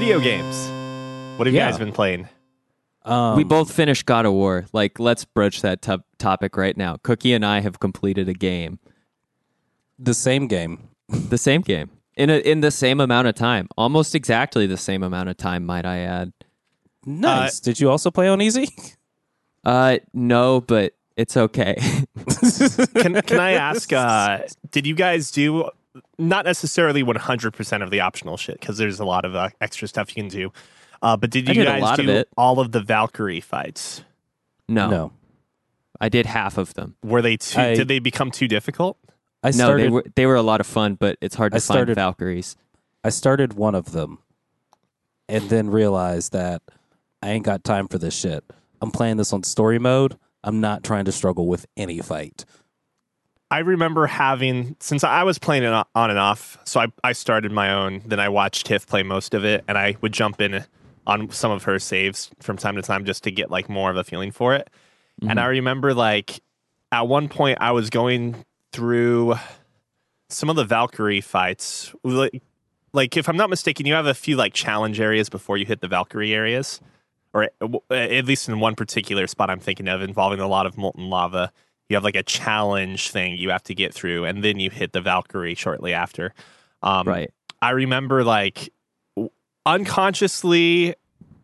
video games. What have you guys been playing? We both finished God of War. Like, let's broach that topic right now. Cookie and I have completed a game. The same game. The same game. In the same amount of time. Almost exactly the same amount of time, might I add. Nice. Did you also play on easy? No, but it's okay. Can I ask, did you guys do, not necessarily 100% of the optional shit, because there's a lot of extra stuff you can do, but did you guys do all of the Valkyrie fights? No. I did half of them. Were they did they become too difficult? No, they were a lot of fun, but it's hard to find Valkyries. I started one of them and then realized that I ain't got time for this shit. I'm playing this on story mode. I'm not trying to struggle with any fight. I remember since I was playing it on and off, so I started my own, then I watched Tiff play most of it, and I would jump in on some of her saves from time to time just to get like more of a feeling for it. Mm-hmm. And I remember like at one point I was going through some of the Valkyrie fights. Like if I'm not mistaken, you have a few like challenge areas before you hit the Valkyrie areas, or at least in one particular spot I'm thinking of involving a lot of molten lava. You have like a challenge thing you have to get through, and then you hit the Valkyrie shortly after. Right. I remember like unconsciously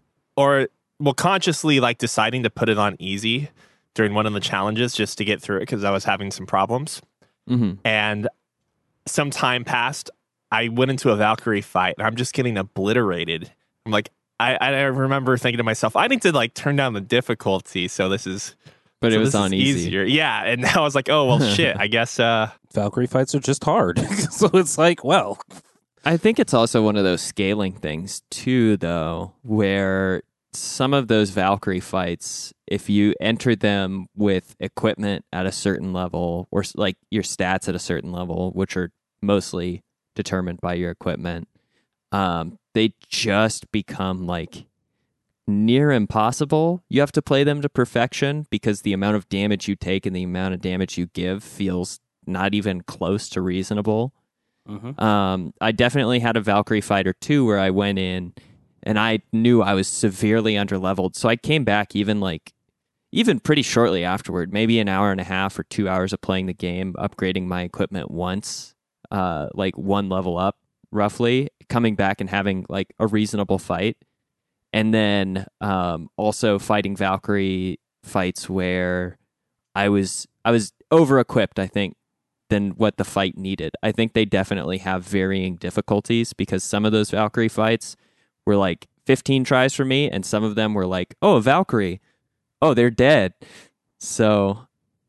consciously like deciding to put it on easy during one of the challenges just to get through it because I was having some problems. Mm-hmm. And some time passed. I went into a Valkyrie fight, and I'm just getting obliterated. I'm like, I remember thinking to myself, I need to like turn down the difficulty. So this is... But it was on easy. Easier. Yeah, and I was like, oh, well, shit, I guess... Valkyrie fights are just hard. So it's like, well... I think it's also one of those scaling things, too, though, where some of those Valkyrie fights, if you enter them with equipment at a certain level, or like your stats at a certain level, which are mostly determined by your equipment, they just become like... near impossible. You have to play them to perfection because the amount of damage you take and the amount of damage you give feels not even close to reasonable. Mm-hmm. I definitely had a Valkyrie fight or two where I went in and I knew I was severely underleveled. So I came back even pretty shortly afterward, maybe an hour and a half or 2 hours of playing the game, upgrading my equipment once, like one level up roughly, coming back and having like a reasonable fight. And then also fighting Valkyrie fights where I was over-equipped, I think, than what the fight needed. I think they definitely have varying difficulties because some of those Valkyrie fights were like 15 tries for me, and some of them were like, oh, a Valkyrie. Oh, they're dead. So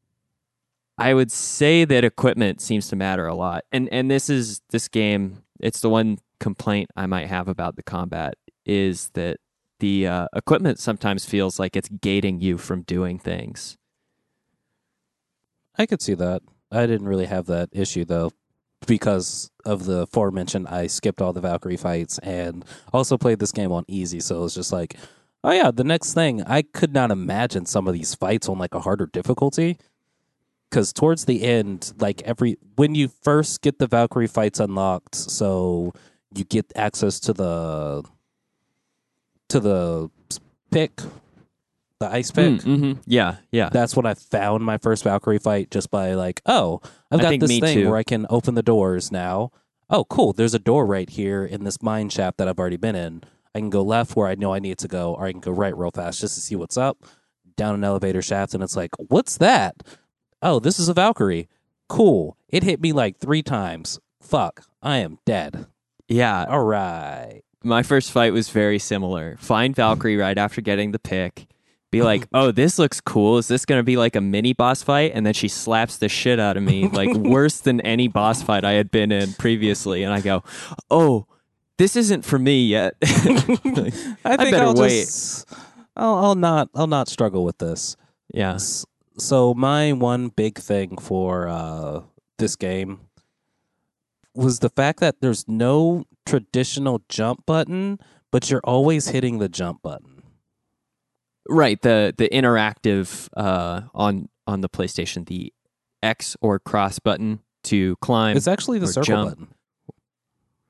I would say that equipment seems to matter a lot. And this game, it's the one complaint I might have about the combat is that the equipment sometimes feels like it's gating you from doing things. I could see that. I didn't really have that issue, though, because of the aforementioned, I skipped all the Valkyrie fights and also played this game on easy, so it was just like, oh yeah, the next thing, I could not imagine some of these fights on like a harder difficulty, because towards the end, like when you first get the Valkyrie fights unlocked, so you get access to the pick, the ice pick. Mm-hmm. Yeah. That's when I found my first Valkyrie fight, just by like, oh, I've got this thing too, where I can open the doors now. Oh, cool. There's a door right here in this mine shaft that I've already been in. I can go left where I know I need to go, or I can go right real fast just to see what's up. Down an elevator shaft, and it's like, what's that? Oh, this is a Valkyrie. Cool. It hit me like 3 times. Fuck. I am dead. Yeah. All right. My first fight was very similar. Find Valkyrie right after getting the pick. Be like, oh, this looks cool. Is this going to be like a mini boss fight? And then she slaps the shit out of me, like worse than any boss fight I had been in previously. And I go, oh, this isn't for me yet. Like, I think better wait. I'll not struggle with this. Yeah. So my one big thing for this game was the fact that there's no traditional jump button, but you're always hitting the jump button. Right, the interactive on the PlayStation, the X or cross button to climb. It's actually the circle jump button.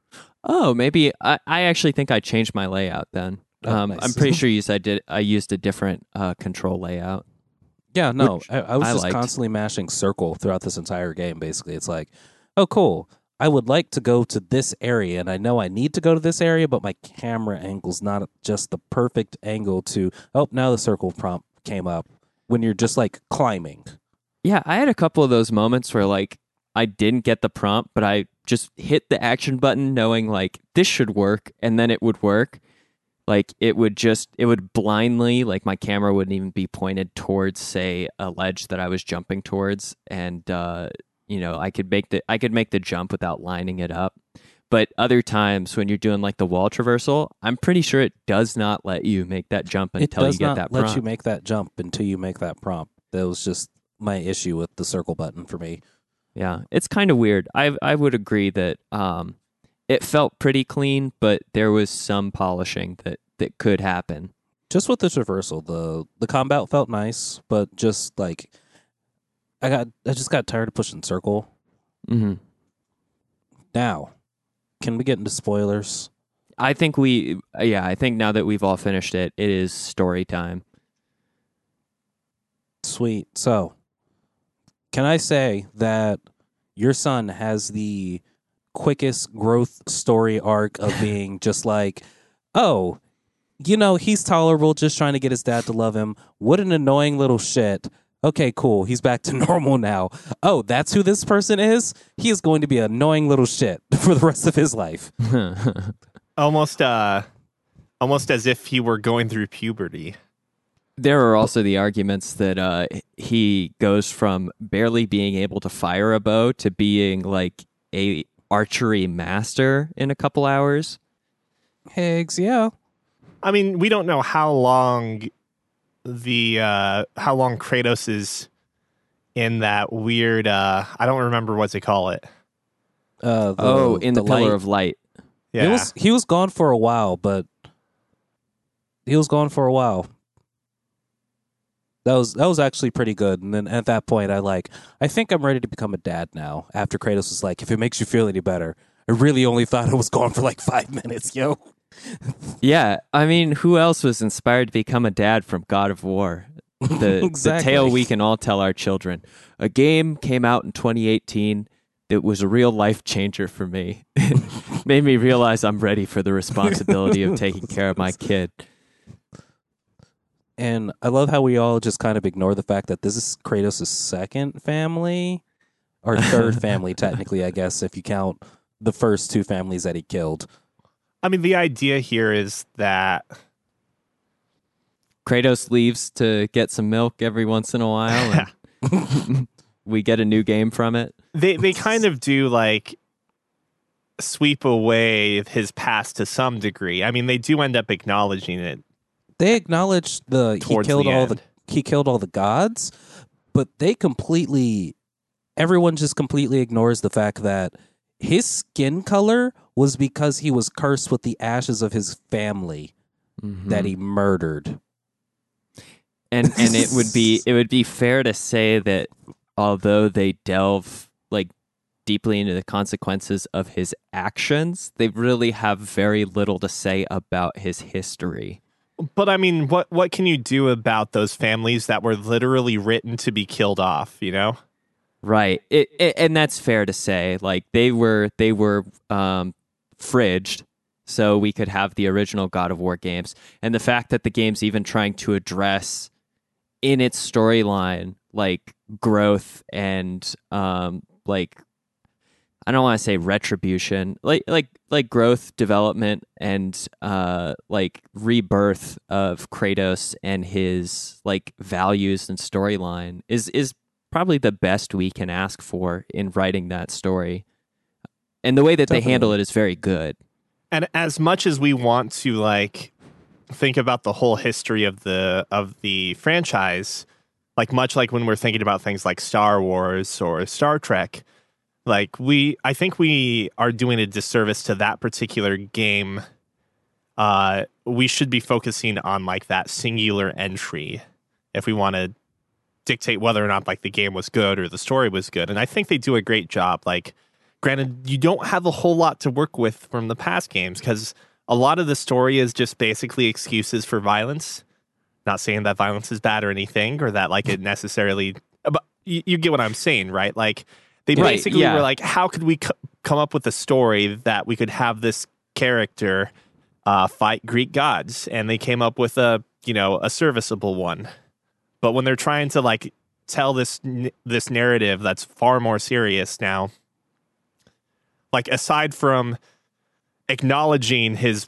Oh, maybe I actually think I changed my layout then. Oh, nice. I'm pretty sure I used a different control layout. Yeah, no, Which I was I just liked. constantly mashing circle throughout this entire game, basically. It's like, oh, cool. I would like to go to this area, and I know I need to go to this area, but my camera angle's not just the perfect angle to. Oh, now the circle prompt came up when you're just like climbing. Yeah, I had a couple of those moments where like I didn't get the prompt, but I just hit the action button knowing like this should work, and then it would work. Like it would blindly, like my camera wouldn't even be pointed towards, say, a ledge that I was jumping towards, and I could make the jump without lining it up. But other times when you're doing like the wall traversal, I'm pretty sure it does not let you make that jump until you get that prompt. It does not let you make that jump until you make that prompt. That was just my issue with the circle button for me. Yeah, it's kind of weird. I would agree that it felt pretty clean, but there was some polishing that could happen. Just with the traversal, the combat felt nice, but just like I just got tired of pushing circle. Mm-hmm. Now, can we get into spoilers? I think I think now that we've all finished it, it is story time. Sweet. So, can I say that your son has the quickest growth story arc of being just like, oh, he's tolerable, just trying to get his dad to love him. What an annoying little shit. Okay, cool. He's back to normal now. Oh, that's who this person is? He is going to be an annoying little shit for the rest of his life. Almost as if he were going through puberty. There are also the arguments that he goes from barely being able to fire a bow to being like a archery master in a couple hours. Higgs, yeah. I mean, we don't know how long Kratos is in that weird I don't remember what they call it. In the Pillar of Light. Yeah. He was gone for a while, but that was actually pretty good. And then at that point I think I'm ready to become a dad now. After Kratos was like, if it makes you feel any better. I really only thought I was gone for like 5 minutes, yo. Yeah, I mean, who else was inspired to become a dad from God of War? The tale we can all tell our children. A game came out in 2018 that was a real life changer for me. It made me realize I'm ready for the responsibility of taking care of my kid. And I love how we all just kind of ignore the fact that this is Kratos' second family, or third family, technically, I guess, if you count the first two families that he killed. I mean, the idea here is that Kratos leaves to get some milk every once in a while, and we get a new game from it. They kind of do like sweep away his past to some degree. I mean, they do end up acknowledging it. They acknowledge he killed all the gods, but everyone just completely ignores the fact that his skin color was because he was cursed with the ashes of his family that he murdered. And it would be fair to say that although they delve like deeply into the consequences of his actions, they really have very little to say about his history. But I mean, what can you do about those families that were literally written to be killed off, Right. And that's fair to say. Like they were fridged so we could have the original God of War games. And the fact that the game's even trying to address in its storyline like growth and like I don't want to say retribution, like growth, development, and like rebirth of Kratos and his like values and storyline is probably the best we can ask for in writing that story. And the way that they handle it is very good. And as much as we want to like think about the whole history of the franchise, like much like when we're thinking about things like Star Wars or Star Trek, like I think we are doing a disservice to that particular game. We should be focusing on like that singular entry if we want to dictate whether or not like the game was good or the story was good. And I think they do a great job. Like granted, you don't have a whole lot to work with from the past games because a lot of the story is just basically excuses for violence. Not saying that violence is bad or anything, or that like it necessarily, but you get what I'm saying, right? Like they Right, basically yeah. were like, how could we come up with a story that we could have this character fight Greek gods? And they came up with a serviceable one. But when they're trying to like tell this narrative that's far more serious now, like aside from acknowledging his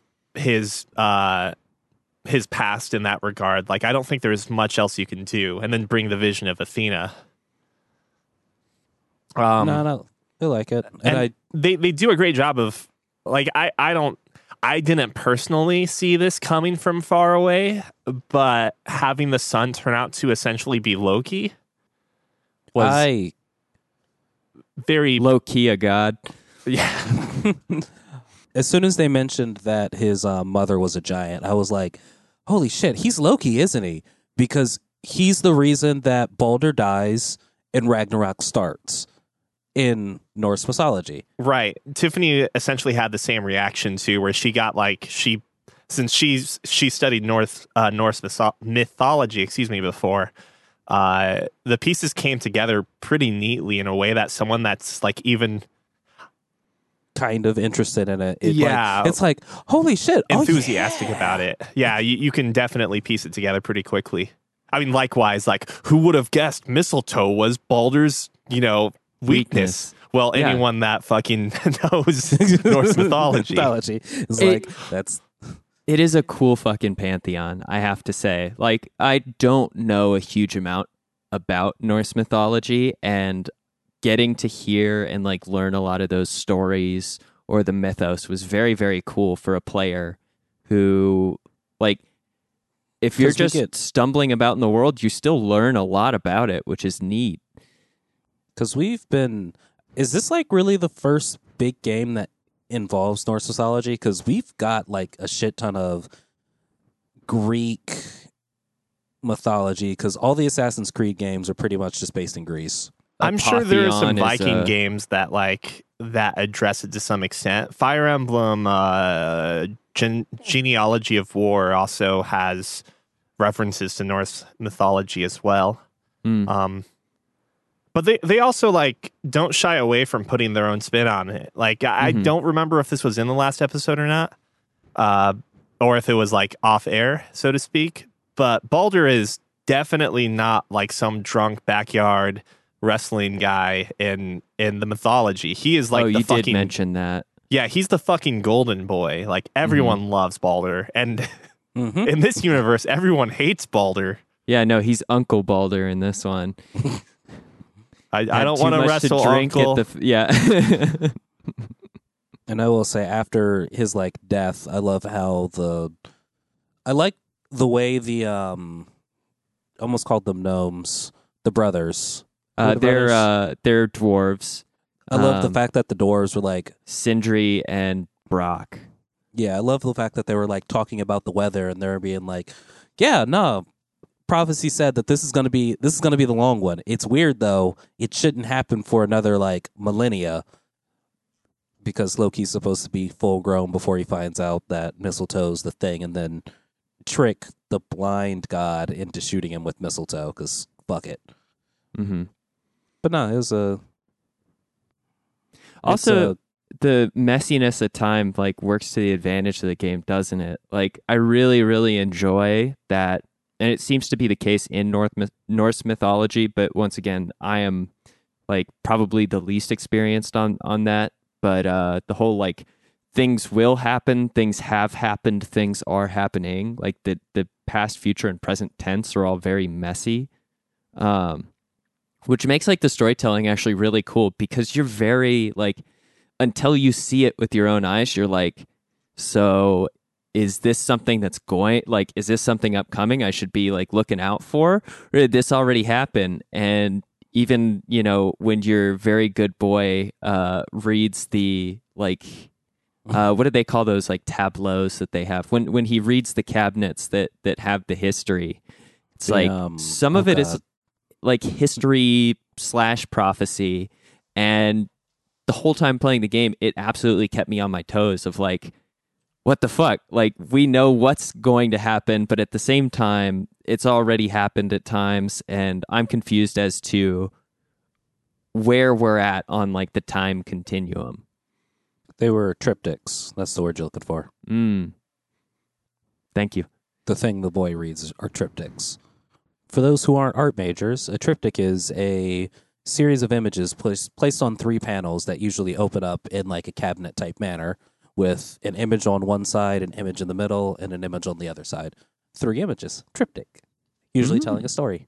past in that regard, like I don't think there's much else you can do. And then bring the vision of Athena. No, I like it, and they do a great job of like I didn't personally see this coming from far away, but having the son turn out to essentially be Loki was very Low key a god. yeah. as soon as they mentioned that his mother was a giant, I was like, holy shit, he's Loki, isn't he? Because he's the reason that Baldur dies and Ragnarok starts in Norse mythology. Right. Tiffany essentially had the same reaction too, where she got like since she studied Norse mythology, before. The pieces came together pretty neatly in a way that someone that's like even Kind of interested in it. It's like, holy shit, enthusiastic about it. Yeah, you can definitely piece it together pretty quickly. I mean, likewise, like who would have guessed mistletoe was Baldur's, weakness? Well, Yeah. anyone that fucking knows Norse mythology. It's like that's It is a cool fucking pantheon, I have to say. Like, I don't know a huge amount about Norse mythology, and getting to hear and like learn a lot of those stories or the mythos was very, very cool for a player who, like, if you're 'Cause we just get- stumbling about in the world, you still learn a lot about it, which is neat. because is this like really the first big game that involves Norse mythology? Because we've got like a shit ton of Greek mythology, because all the Assassin's Creed games are pretty much just based in Greece. I'm sure there are some Apotheon is, Viking games that that address it to some extent. Fire Emblem Genealogy of War also has references to Norse mythology as well. But they also like don't shy away from putting their own spin on it. Like I don't remember if this was in the last episode or not, or if it was like off air, so to speak. But Baldur is definitely not like some drunk backyard wrestling guy in the mythology. He is like oh, the you fucking did mention that. yeah. He's the fucking golden boy. Like everyone loves Baldur, and Mhm. in this universe, everyone hates Baldur. Yeah, no, he's Uncle Baldur in this one. I Had don't too want to much wrestle drink Uncle. yeah. And I will say, after his like death, I love how I like the way the almost called them gnomes, the brothers. Who are the brothers? They're dwarves. I love the fact that the dwarves were like, Sindri and Brock. yeah, I love the fact that they were like talking about the weather, and they're being like, yeah, no, prophecy said that this is gonna be the long one. It's weird though; it shouldn't happen for another like millennia, because Loki's supposed to be full grown before he finds out that mistletoe's the thing, and then trick the blind god into shooting him with mistletoe. Because fuck it. Mm-hmm. But no, it was a. Also, the messiness at time like works to the advantage of the game, doesn't it? Like, I really, really enjoy that, and it seems to be the case in Norse mythology. But once again, I am like probably the least experienced on that. But the whole like things will happen, things have happened, things are happening. Like the past, future, and present tense are all very messy. Which makes like the storytelling actually really cool, because you're very like, until you see it with your own eyes, you're like, so is this something that's is this something upcoming I should be like looking out for? Or did this already happen? And even, when your very good boy reads the like, what do they call those like tableaus that they have? When he reads the cabinets that have the history, it's like some of it is like history / prophecy, and the whole time playing the game, it absolutely kept me on my toes of like, what the fuck? Like, we know what's going to happen, but at the same time, it's already happened at times, and I'm confused as to where we're at on like the time continuum. They were triptychs. That's the word you're looking for. Thank you. The thing the boy reads are triptychs. For those who aren't art majors, a triptych is a series of images placed on 3 panels that usually open up in like a cabinet type manner, with an image on one side, an image in the middle, and an image on the other side. 3 images. Triptych. Usually telling a story.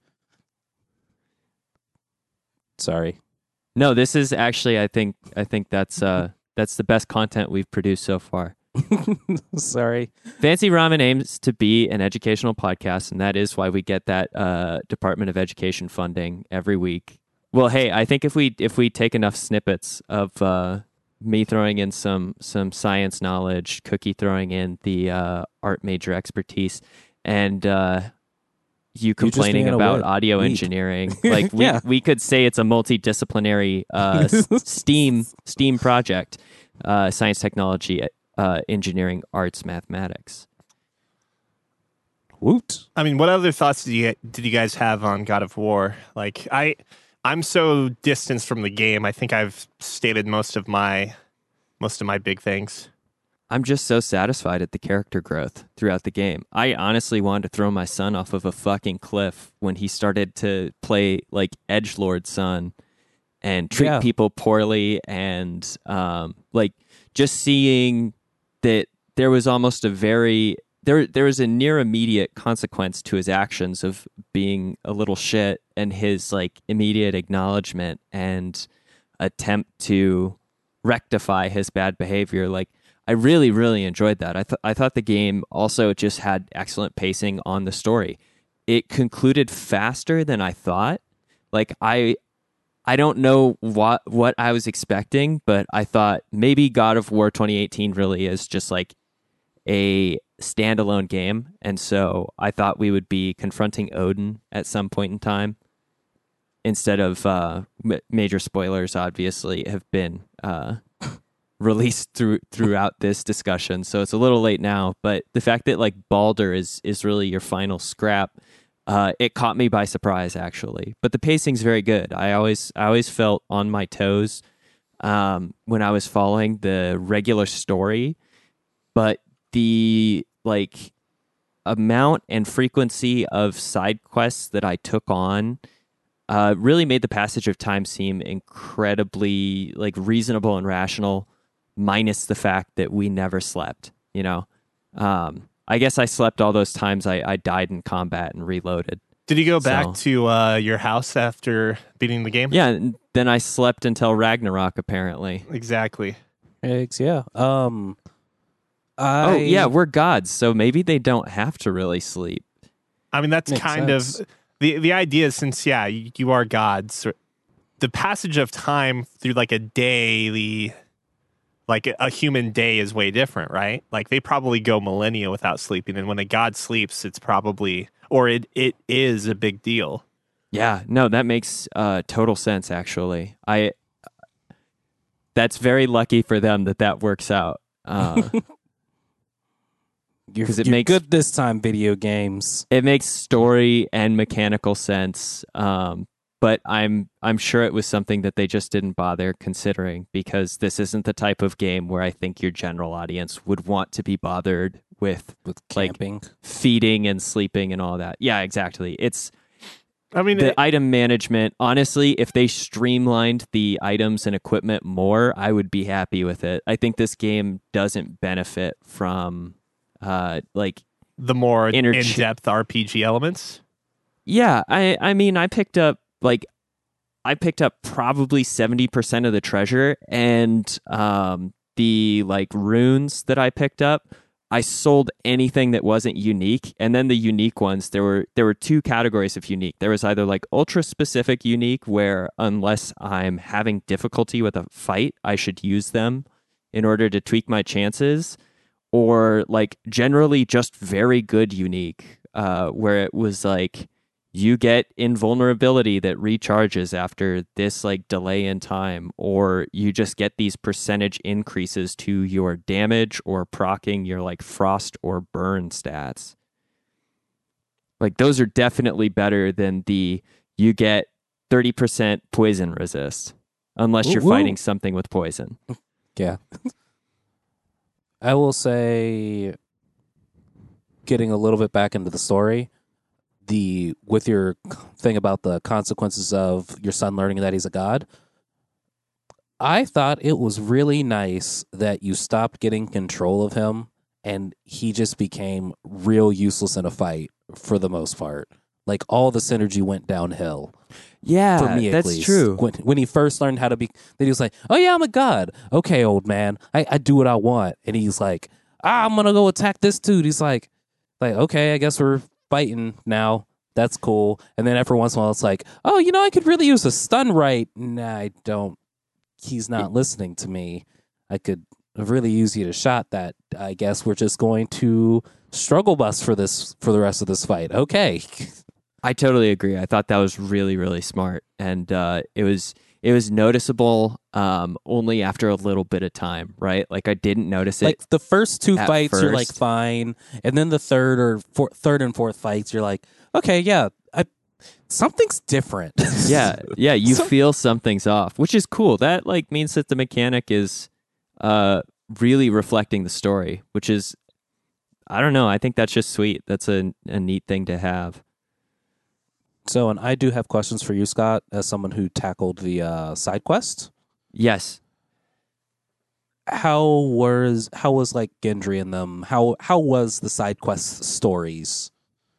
Sorry. No, this is actually, I think that's the best content we've produced so far. Sorry. Fancy Ramen aims to be an educational podcast, and that is why we get that Department of Education funding every week. Well, hey, I think if we take enough snippets of me throwing in some science knowledge, Cookie throwing in the art major expertise, and you complaining about audio engineering, like we could say it's a multidisciplinary STEAM project, science, technology, engineering, arts, mathematics. Woot. I mean, what other thoughts did you guys have on God of War? Like, I'm so distanced from the game. I think I've stated most of my big things. I'm just so satisfied at the character growth throughout the game. I honestly wanted to throw my son off of a fucking cliff when he started to play like edgelord son and treat people poorly, and like just seeing that there was almost there was a near immediate consequence to his actions of being a little shit, and his like immediate acknowledgement and attempt to rectify his bad behavior. Like, I really, really enjoyed that. I thought the game also just had excellent pacing on the story. It concluded faster than I thought. Like, I don't know what I was expecting, but I thought maybe God of War 2018 really is just like a standalone game, and so I thought we would be confronting Odin at some point in time instead of major spoilers obviously have been released throughout this discussion, so it's a little late now, but the fact that like Baldur is really your final scrap, it caught me by surprise actually. But the pacing's very good. I always felt on my toes when I was following the regular story, but the like amount and frequency of side quests that I took on really made the passage of time seem incredibly like reasonable and rational, minus the fact that we never slept, you know. I guess I slept all those times I died in combat and reloaded. Did you go back to your house after beating the game? Yeah, and then I slept until Ragnarok, apparently. Exactly. Eggs, yeah. Oh, yeah, we're gods, so maybe they don't have to really sleep. I mean, that's kind of the idea, since, you are gods. The passage of time through like a daily, like a human day is way different, right? Like, they probably go millennia without sleeping, and when a god sleeps, it's probably, or it is a big deal. Yeah, no, that makes total sense, actually. That's very lucky for them that works out. Because it makes good this time, video games. It makes story and mechanical sense, but I'm sure it was something that they just didn't bother considering, because this isn't the type of game where I think your general audience would want to be bothered with camping, like feeding and sleeping and all that. Yeah, exactly. The item management, honestly, if they streamlined the items and equipment more, I would be happy with it. I think this game doesn't benefit from like the more in-depth RPG elements. Yeah, I mean, I picked up probably 70% of the treasure, and the like runes that I picked up, I sold anything that wasn't unique, and then the unique ones, there were 2 categories of unique. There was either like ultra specific unique, where unless I'm having difficulty with a fight, I should use them in order to tweak my chances, or like generally just very good unique, where it was like you get invulnerability that recharges after this like delay in time, or you just get these percentage increases to your damage or proccing your like frost or burn stats. Like those are definitely better than the you get 30% poison resist unless you're fighting something with poison. Yeah. I will say, getting a little bit back into the story, with your thing about the consequences of your son learning that he's a god, I thought it was really nice that you stopped getting control of him and he just became real useless in a fight for the most part. Like all the synergy went downhill. Yeah, for me, that's at least. true. When he first learned how to be, then he was like, "Oh yeah, I'm a god. Okay, old man, I do what I want." And he's like, "I'm gonna go attack this dude." He's like, okay, I guess we're fighting now. That's cool. And then every once in a while, it's like, "Oh, I could really use a stun right." Nah, I don't. He's not listening to me. I could really use you to shot that. I guess we're just going to struggle bus for the rest of this fight. Okay. I totally agree. I thought that was really, really smart, and it was noticeable only after a little bit of time, right? Like I didn't notice it. Like the first two at fights, you're like first. fine, and then the third and fourth fights, you're like, okay, yeah, something's different. Yeah, you feel something's off, which is cool. That like means that the mechanic is really reflecting the story, which is, I don't know. I think that's just sweet. That's a neat thing to have. So, and I do have questions for you, Scott, as someone who tackled the side quest. Yes. How was like Gendry and them? How was the side quest stories?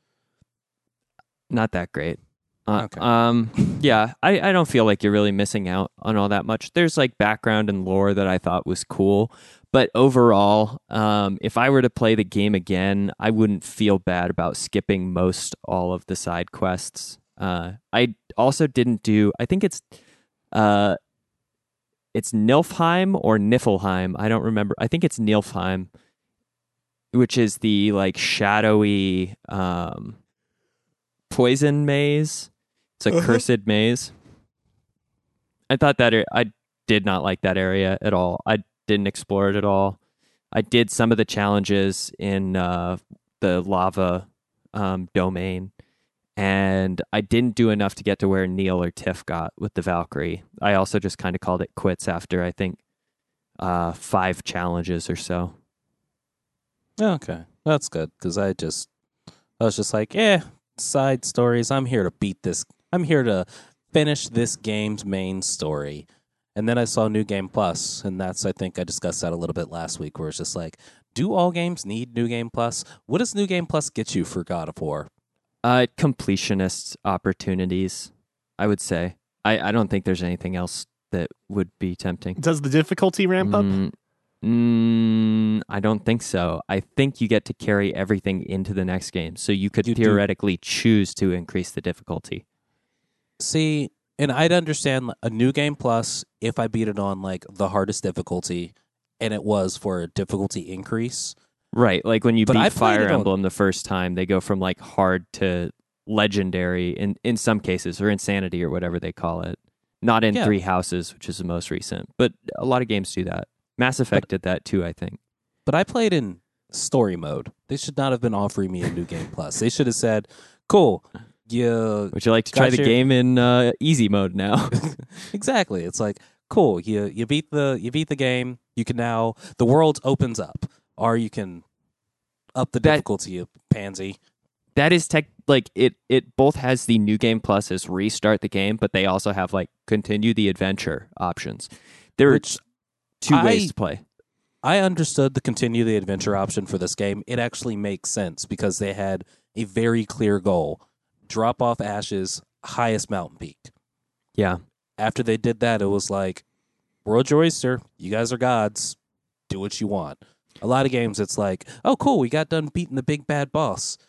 Not that great. Okay. Yeah, I don't feel like you're really missing out on all that much. There's like background and lore that I thought was cool, but overall, if I were to play the game again, I wouldn't feel bad about skipping most all of the side quests. I also didn't do. I think it's Niflheim or Niflheim. I don't remember. I think it's Niflheim, which is the like shadowy poison maze. It's a cursed maze. I thought that I did not like that area at all. I didn't explore it at all. I did some of the challenges in the lava domain, and I didn't do enough to get to where Neil or Tiff got with the Valkyrie. I also just kind of called it quits after, I think, 5 challenges or so. Okay, that's good, because I was just like, side stories. I'm here to beat this. I'm here to finish this game's main story. And then I saw New Game Plus, and I think I discussed that a little bit last week, where it's just like, do all games need New Game Plus? What does New Game Plus get you for God of War? Completionist opportunities, I would say. I don't think there's anything else that would be tempting. Does the difficulty ramp up? I don't think so. I think you get to carry everything into the next game, so you could theoretically choose to increase the difficulty. See, and I'd understand a New Game Plus if I beat it on like the hardest difficulty, and it was for a difficulty increase. Right, like when you beat Fire Emblem the first time, they go from like hard to legendary in some cases, or insanity or whatever they call it. Not in Three Houses, which is the most recent, but a lot of games do that. Mass Effect did that too, I think. But I played in story mode. They should not have been offering me a New Game Plus. They should have said, "Cool, would you like to try the game in easy mode now?" Exactly. It's like, cool. You beat the game. You can now, the world opens up, or you can up the difficulty of pansy. That is it both has the New Game Plus as restart the game, but they also have like continue the adventure options. There are 2 ways to play. I understood the continue the adventure option for this game. It actually makes sense because they had a very clear goal. Drop off Ashes, highest mountain peak. Yeah. After they did that, it was like, World Your Oyster, you guys are gods. Do what you want. A lot of games, it's like, oh, cool, we got done beating the big bad boss.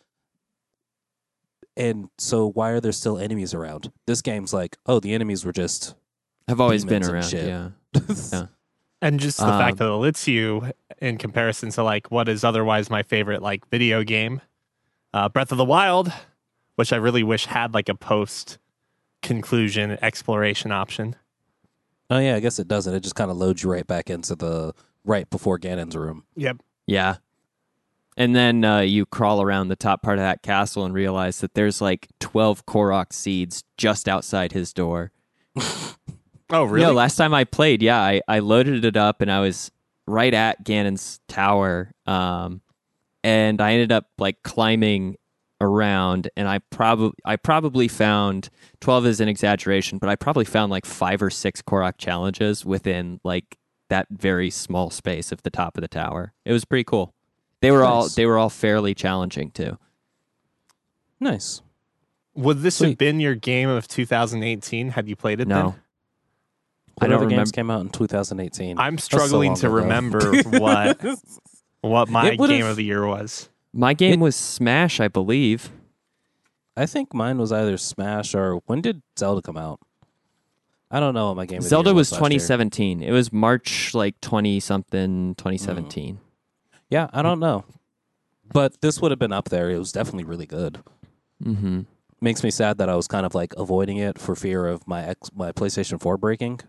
And so why are there still enemies around? This game's like, oh, the enemies were just have always been around, yeah. Yeah. And just the fact that it lets you, in comparison to like what is otherwise my favorite like video game, Breath of the Wild, which I really wish had like a post conclusion exploration option. Oh yeah, I guess it doesn't. It just kind of loads you right back into the right before Ganon's room. Yep. Yeah. And then you crawl around the top part of that castle and realize that there's like 12 Korok seeds just outside his door. Oh, really? You know, last time I played, I loaded it up and I was right at Ganon's tower. And I ended up like climbing around, and I probably found 12 is an exaggeration, but I probably found like 5 or 6 Korok challenges within like that very small space of the top of the tower. It was pretty cool. They were all fairly challenging too. Nice. Would this Sweet. have been your game of 2018 had you played it No. then? I What don't other games remember. came out in 2018? I'm That's so struggling long to ago. remember what my It would've- game of the year was. My game was Smash, I believe. I think mine was either Smash or when did Zelda come out? I don't know what my game of the Zelda year was last year. 2017. It was March like 20-something, 2017. Yeah, I don't know. But this would have been up there. It was definitely really good. Mm-hmm. Makes me sad that I was kind of like avoiding it for fear of my PlayStation 4 breaking.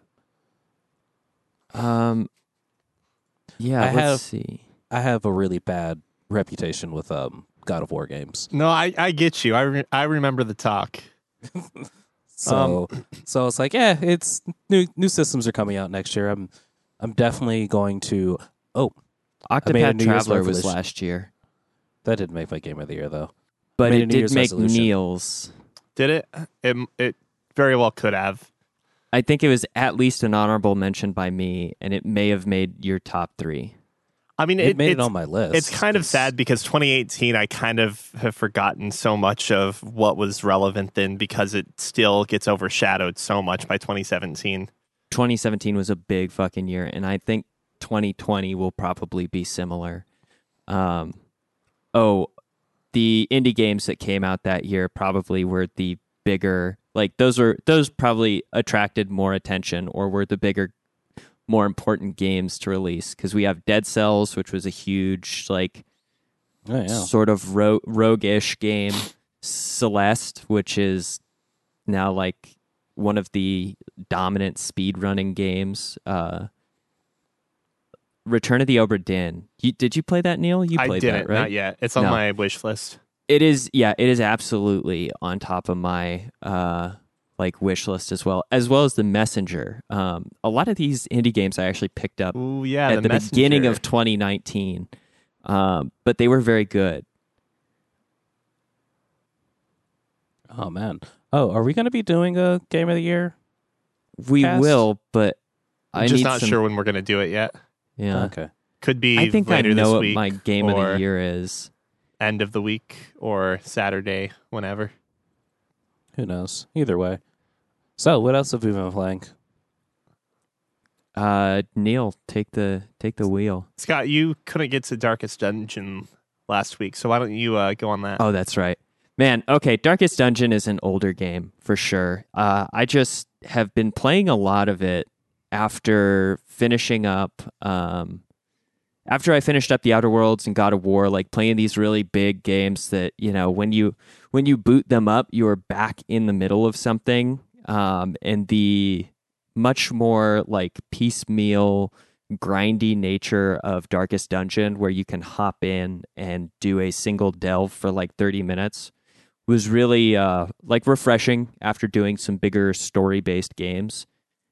Yeah, I let's have- see. I have a really bad reputation with God of War games. No, I get you. I remember the talk. So it's like, yeah, it's new systems are coming out next year. I'm definitely going to. Oh, made a Octopath New Year's Traveler was resolution. last year, that didn't make my game of the year though. but Made a it New did Year's make resolution. Neil's. Did it? It very well could have. I think it was at least an honorable mention by me, and it may have made your top 3. I mean, It made it it's- on my list. It's kind of sad because 2018, I kind of have forgotten so much of what was relevant then because it still gets overshadowed so much by 2017. 2017 was a big fucking year, and I think 2020 will probably be similar. The indie games that came out that year probably were the bigger, like those probably attracted more attention or were the bigger, more important games to release, because we have Dead Cells, which was a huge like Oh, yeah. sort of roguish game, Celeste, which is now like one of the dominant speedrunning games. Return of the Obra Dinn. Did you play that, Neil? You I played didn't, that, right? not yet. It's on No. my wish list. It is, yeah, it is absolutely on top of my like wish list as well as The Messenger. A lot of these indie games I actually picked up Ooh, yeah, at the beginning Messenger. of 2019, but they were very good. Oh man. Oh, are we going to be doing a game of the year? We Cast? will, but I just need not some, sure when we're going to do it yet. Yeah, Okay. Could be I think I later know this what week my game of or the year is. end of the week or Saturday, whenever. Who knows? Either way. So, what else have we been playing? Neil, take the wheel. Scott, you couldn't get to Darkest Dungeon last week, so why don't you go on that? Oh, that's right. Man, okay, Darkest Dungeon is an older game for sure. I just have been playing a lot of it after finishing up after I finished up the Outer Worlds and God of War, like playing these really big games that, you know, when you boot them up, you are back in the middle of something. And the much more like piecemeal, grindy nature of Darkest Dungeon, where you can hop in and do a single delve for like 30 minutes, was really like refreshing after doing some bigger story-based games.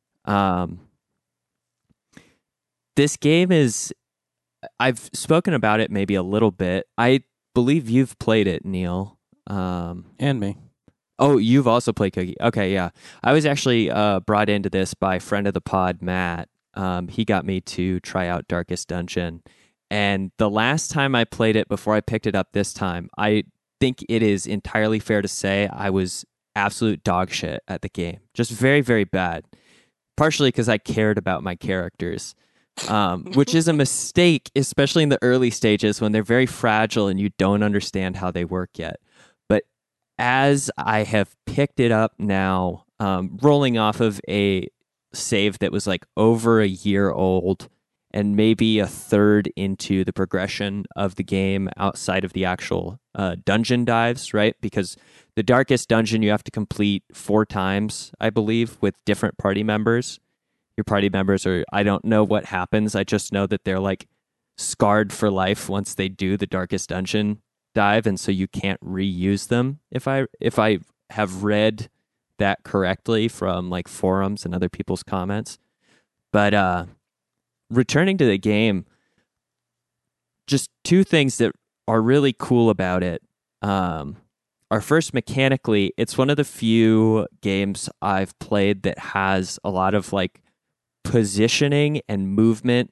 This game is, I've spoken about it maybe a little bit. I believe you've played it, Neil. And me. Oh, you've also played Cookie. Okay, yeah. I was actually brought into this by friend of the pod, Matt. He got me to try out Darkest Dungeon. And the last time I played it before I picked it up this time, I think it is entirely fair to say I was absolute dog shit at the game. Just very, very bad. Partially because I cared about my characters. Which is a mistake, especially in the early stages when they're very fragile and you don't understand how they work yet. But as I have picked it up now, rolling off of a save that was like over a year old and maybe a third into the progression of the game outside of the actual dungeon dives, right? Because the darkest dungeon you have to complete 4 times, I believe, with different party members. Your party members are, I don't know what happens. I just know that they're like scarred for life once they do the darkest dungeon dive, and so you can't reuse them. If I have read that correctly from like forums and other people's comments. But returning to the game, just 2 things that are really cool about it. Are first, mechanically, it's one of the few games I've played that has a lot of like positioning and movement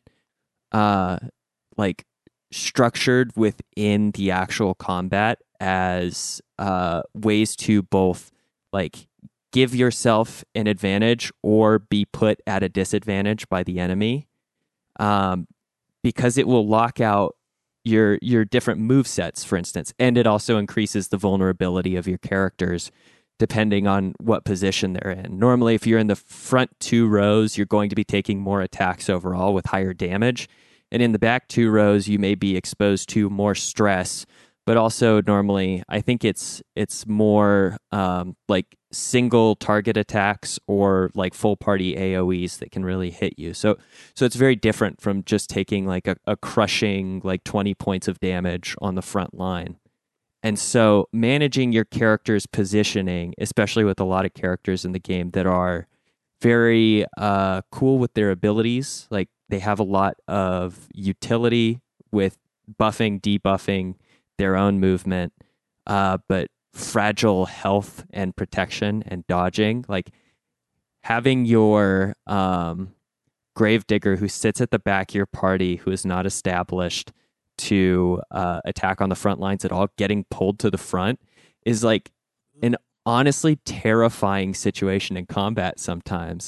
like structured within the actual combat as ways to both like give yourself an advantage or be put at a disadvantage by the enemy, because it will lock out your different move sets, for instance, and it also increases the vulnerability of your characters depending on what position they're in. Normally, if you're in the front 2 rows, you're going to be taking more attacks overall with higher damage, and in the back 2 rows, you may be exposed to more stress. But also, normally, I think it's more like single target attacks or like full party AoEs that can really hit you. So it's very different from just taking like a crushing like 20 points of damage on the front line. And so managing your character's positioning, especially with a lot of characters in the game that are very cool with their abilities, like they have a lot of utility with buffing, debuffing their own movement, but fragile health and protection and dodging. Like having your gravedigger who sits at the back of your party, who is not established to attack on the front lines at all, getting pulled to the front is like an honestly terrifying situation in combat sometimes.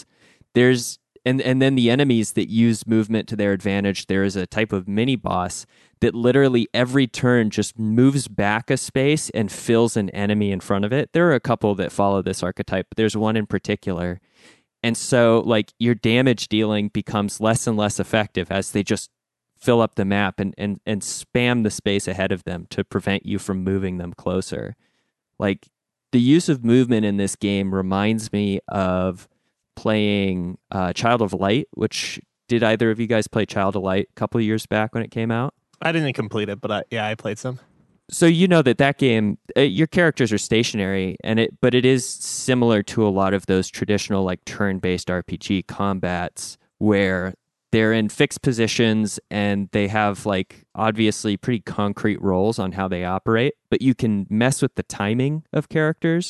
And then the enemies that use movement to their advantage, there is a type of mini boss that literally every turn just moves back a space and fills an enemy in front of it. There are a couple that follow this archetype, but there's one in particular. And so like your damage dealing becomes less and less effective as they just fill up the map and spam the space ahead of them to prevent you from moving them closer. Like the use of movement in this game reminds me of playing Child of Light, which did either of you guys play Child of Light a couple of years back when it came out? I didn't complete it, but I played some. So you know that game, your characters are stationary, but it is similar to a lot of those traditional like turn-based RPG combats where they're in fixed positions and they have like obviously pretty concrete roles on how they operate, but you can mess with the timing of characters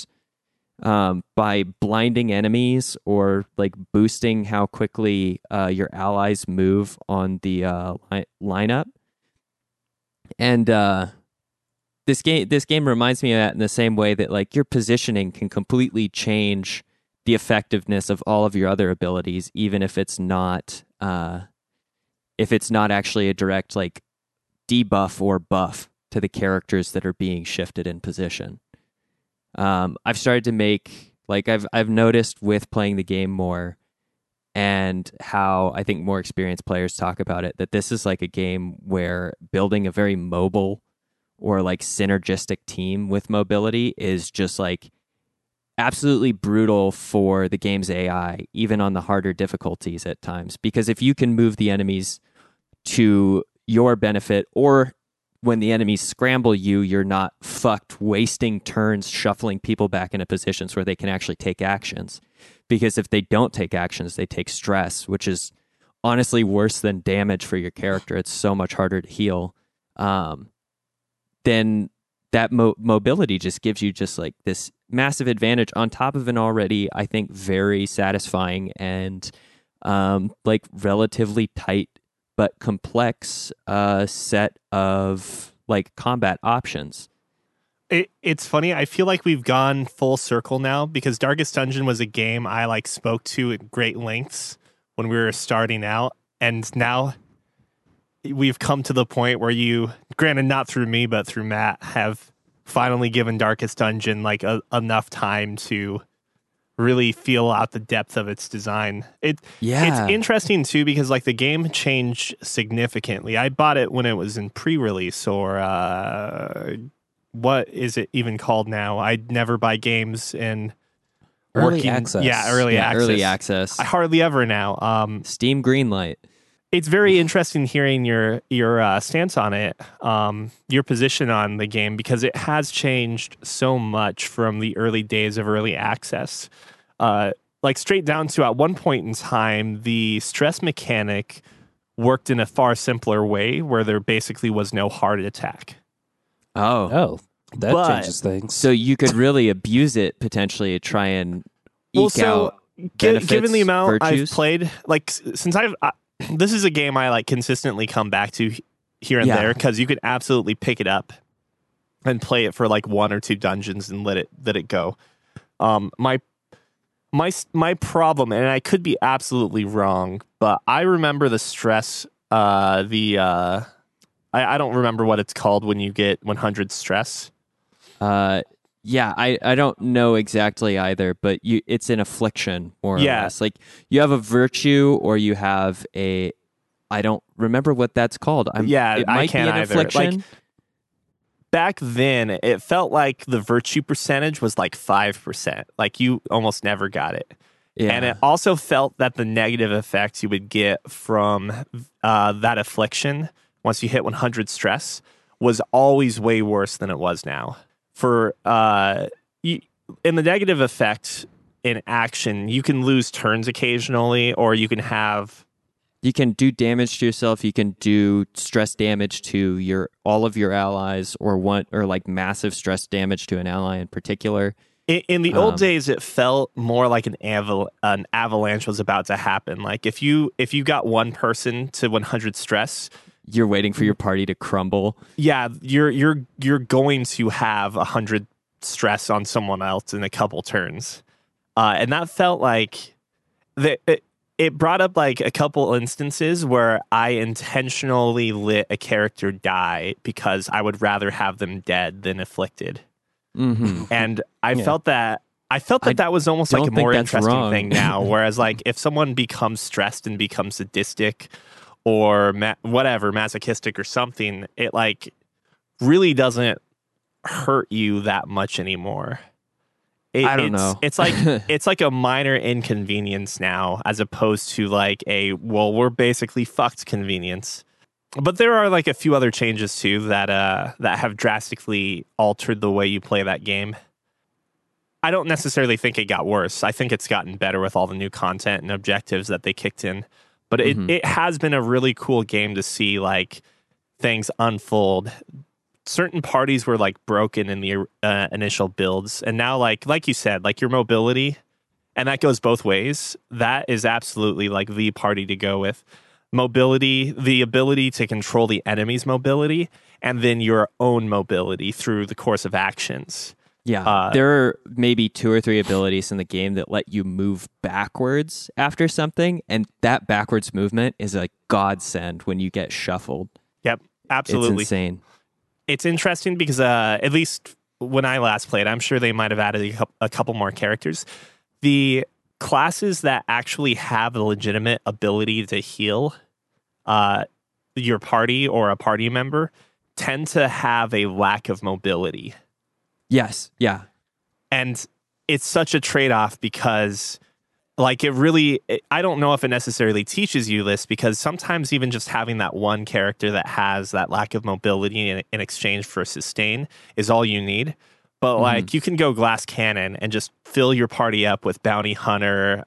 by blinding enemies or like boosting how quickly your allies move on the lineup. And this game reminds me of that in the same way that like your positioning can completely change the effectiveness of all of your other abilities, even if it's not actually a direct like debuff or buff to the characters that are being shifted in position. I've started to make like I've noticed with playing the game more and how I think more experienced players talk about it, that this is like a game where building a very mobile or like synergistic team with mobility is just like absolutely brutal for the game's AI, even on the harder difficulties at times. Because if you can move the enemies to your benefit, or when the enemies scramble you, you're not fucked wasting turns shuffling people back into positions where they can actually take actions. Because if they don't take actions, they take stress, which is honestly worse than damage for your character. It's so much harder to heal. Then that mobility just gives you just like this massive advantage on top of an already, I think, very satisfying and like relatively tight but complex set of like combat options. It's funny. I feel like we've gone full circle now because Darkest Dungeon was a game I like spoke to at great lengths when we were starting out, and now we've come to the point where you, granted not through me but through Matt, have finally given Darkest Dungeon like enough time to really feel out the depth of its design. It's Yeah. interesting too because like the game changed significantly. I bought it when it was in pre-release or what is it even called now? I never buy games in Early access. Yeah, early access. Early access. I hardly ever now. Steam Greenlight. It's very interesting hearing your stance on it, your position on the game, because it has changed so much from the early days of early access. Like straight down to at one point in time, the stress mechanic worked in a far simpler way where there basically was no heart attack. Oh. Oh, that But- changes things. So you could really abuse it potentially to try and eke out given benefits, the amount virtues? I've played, like since this is a game I like consistently come back to here and Yeah. there because you could absolutely pick it up and play it for like 1 or 2 dungeons and let it go. My problem, and I could be absolutely wrong, but I remember the stress. I don't remember what it's called when you get 100 stress. Yeah, I don't know exactly either, but it's an affliction more or Yeah. less. Like you have a virtue or you have a I don't remember what that's called. It I might can't be an either. affliction. Like, back then, it felt like the virtue percentage was like 5%. Like you almost never got it. yeah. And it also felt that the negative effects you would get from that affliction once you hit 100 stress was always way worse than it was now. For in the negative effect in action, you can lose turns occasionally, or you can have You can do damage to yourself. You can do stress damage to all of your allies, or like massive stress damage to an ally in particular. in the old days. It felt more like an avalanche was about to happen. Like if you got one person to 100 stress, You're waiting for your party to crumble. yeah, you're going to have 100 stress on someone else in a couple turns, and that felt like it brought up like a couple instances where I intentionally let a character die because I would rather have them dead than afflicted, and I felt that. I felt that that was almost like a don't think more that's interesting wrong. thing now. Whereas, like, if someone becomes stressed and becomes sadistic or whatever, masochistic or something, it like really doesn't hurt you that much anymore. I don't know. It's like it's like a minor inconvenience now, as opposed to like we're basically fucked convenience. But there are like a few other changes too that have drastically altered the way you play that game. I don't necessarily think it got worse. I think it's gotten better with all the new content and objectives that they kicked in. But it has been a really cool game to see like things unfold. Certain parties were like broken in the initial builds, and now like you said, like your mobility, and that goes both ways. That is absolutely like the party to go with. Mobility, the ability to control the enemy's mobility, and then your own mobility through the course of actions. Yeah, there are maybe 2 or 3 abilities in the game that let you move backwards after something, and that backwards movement is a godsend when you get shuffled. Yep, absolutely. It's insane. It's interesting because at least when I last played, I'm sure they might have added a couple more characters. The classes that actually have a legitimate ability to heal your party or a party member tend to have a lack of mobility. Yes, yeah. And it's such a trade-off because like I don't know if it necessarily teaches you this, because sometimes even just having that one character that has that lack of mobility in exchange for sustain is all you need. But like you can go glass cannon and just fill your party up with bounty hunter.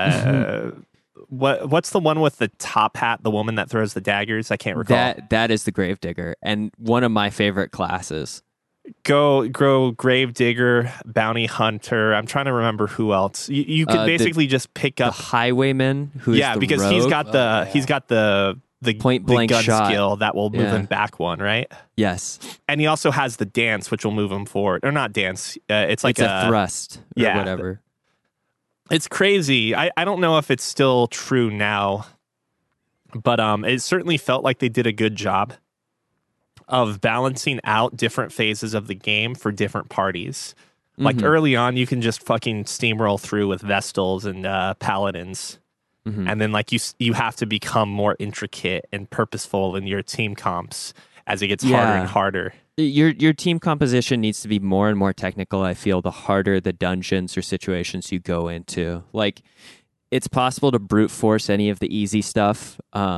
What's the one with the top hat, the woman that throws the daggers? I can't recall. That is the Gravedigger, and one of my favorite classes. Go Gravedigger, Bounty Hunter. I'm trying to remember who else. You could basically just pick The up. Highwayman, who is the Because rogue. he's got the Point blank gun shot. skill that will move Yeah. him back one, right? Yes, And he also has the dance, which will move him forward. Or not dance. It's like it's a thrust or yeah, whatever. It's crazy. I don't know if it's still true now, but it certainly felt like they did a good job of balancing out different phases of the game for different parties. Like Mhm. early on, you can just fucking steamroll through with Vestals and Paladins. Mhm. And then like you have to become more intricate and purposeful in your team comps as it gets harder and Yeah. harder. Your team composition needs to be more and more technical, I feel, the harder the dungeons or situations you go into. Like, it's possible to brute force any of the easy stuff.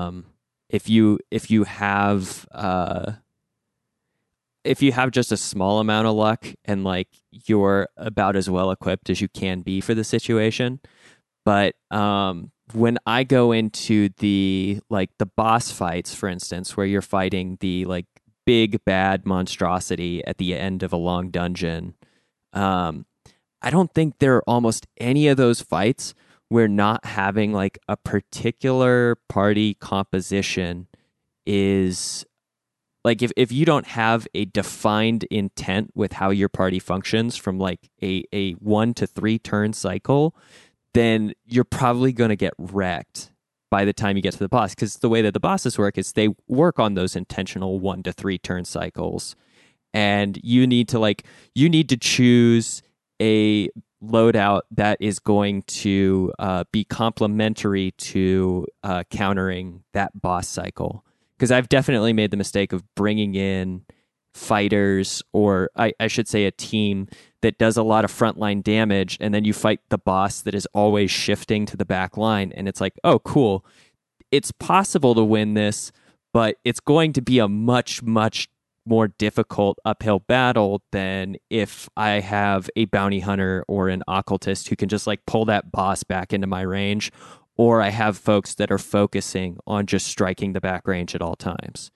If you have just a small amount of luck and like you're about as well equipped as you can be for the situation. But when I go into the boss fights, for instance, where you're fighting the like big bad monstrosity at the end of a long dungeon, I don't think there are almost any of those fights where not having like a particular party composition is like if you don't have a defined intent with how your party functions from like a 1 to 3 turn cycle, then you're probably going to get wrecked by the time you get to the boss. Because the way that the bosses work is they work on those intentional 1 to 3 turn cycles. And you need to choose a loadout that is going to be complementary to countering that boss cycle. Because I've definitely made the mistake of bringing in fighters, or I should say a team that does a lot of frontline damage, and then you fight the boss that is always shifting to the back line, and it's like, oh, cool. It's possible to win this, but it's going to be a much, much more difficult uphill battle than if I have a bounty hunter or an occultist who can just like pull that boss back into my range, or I have folks that are focusing on just striking the back range at all times.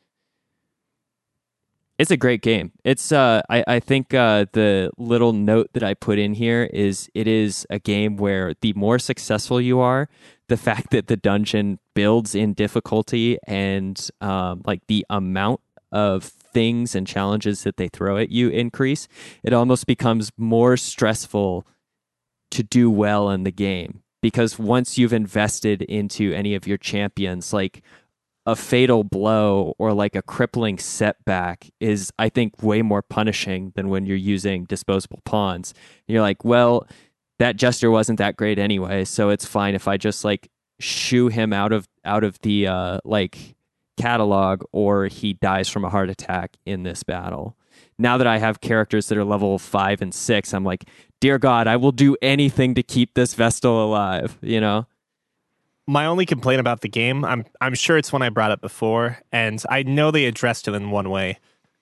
It's a great game. It's I think the little note that I put in here is it is a game where the more successful you are, the fact that the dungeon builds in difficulty and like the amount of things and challenges that they throw at you increase, it almost becomes more stressful to do well in the game. Because once you've invested into any of your champions, like a fatal blow or like a crippling setback is, I think, way more punishing than when you're using disposable pawns. And you're like, well, that jester wasn't that great anyway, so it's fine if I just like shoo him out of the like catalog, or he dies from a heart attack in this battle. Now that I have characters that are level 5 and 6, I'm like, dear God, I will do anything to keep this Vestal alive, you know? My only complaint about the game, I'm sure it's one I brought up before, and I know they addressed it in one way,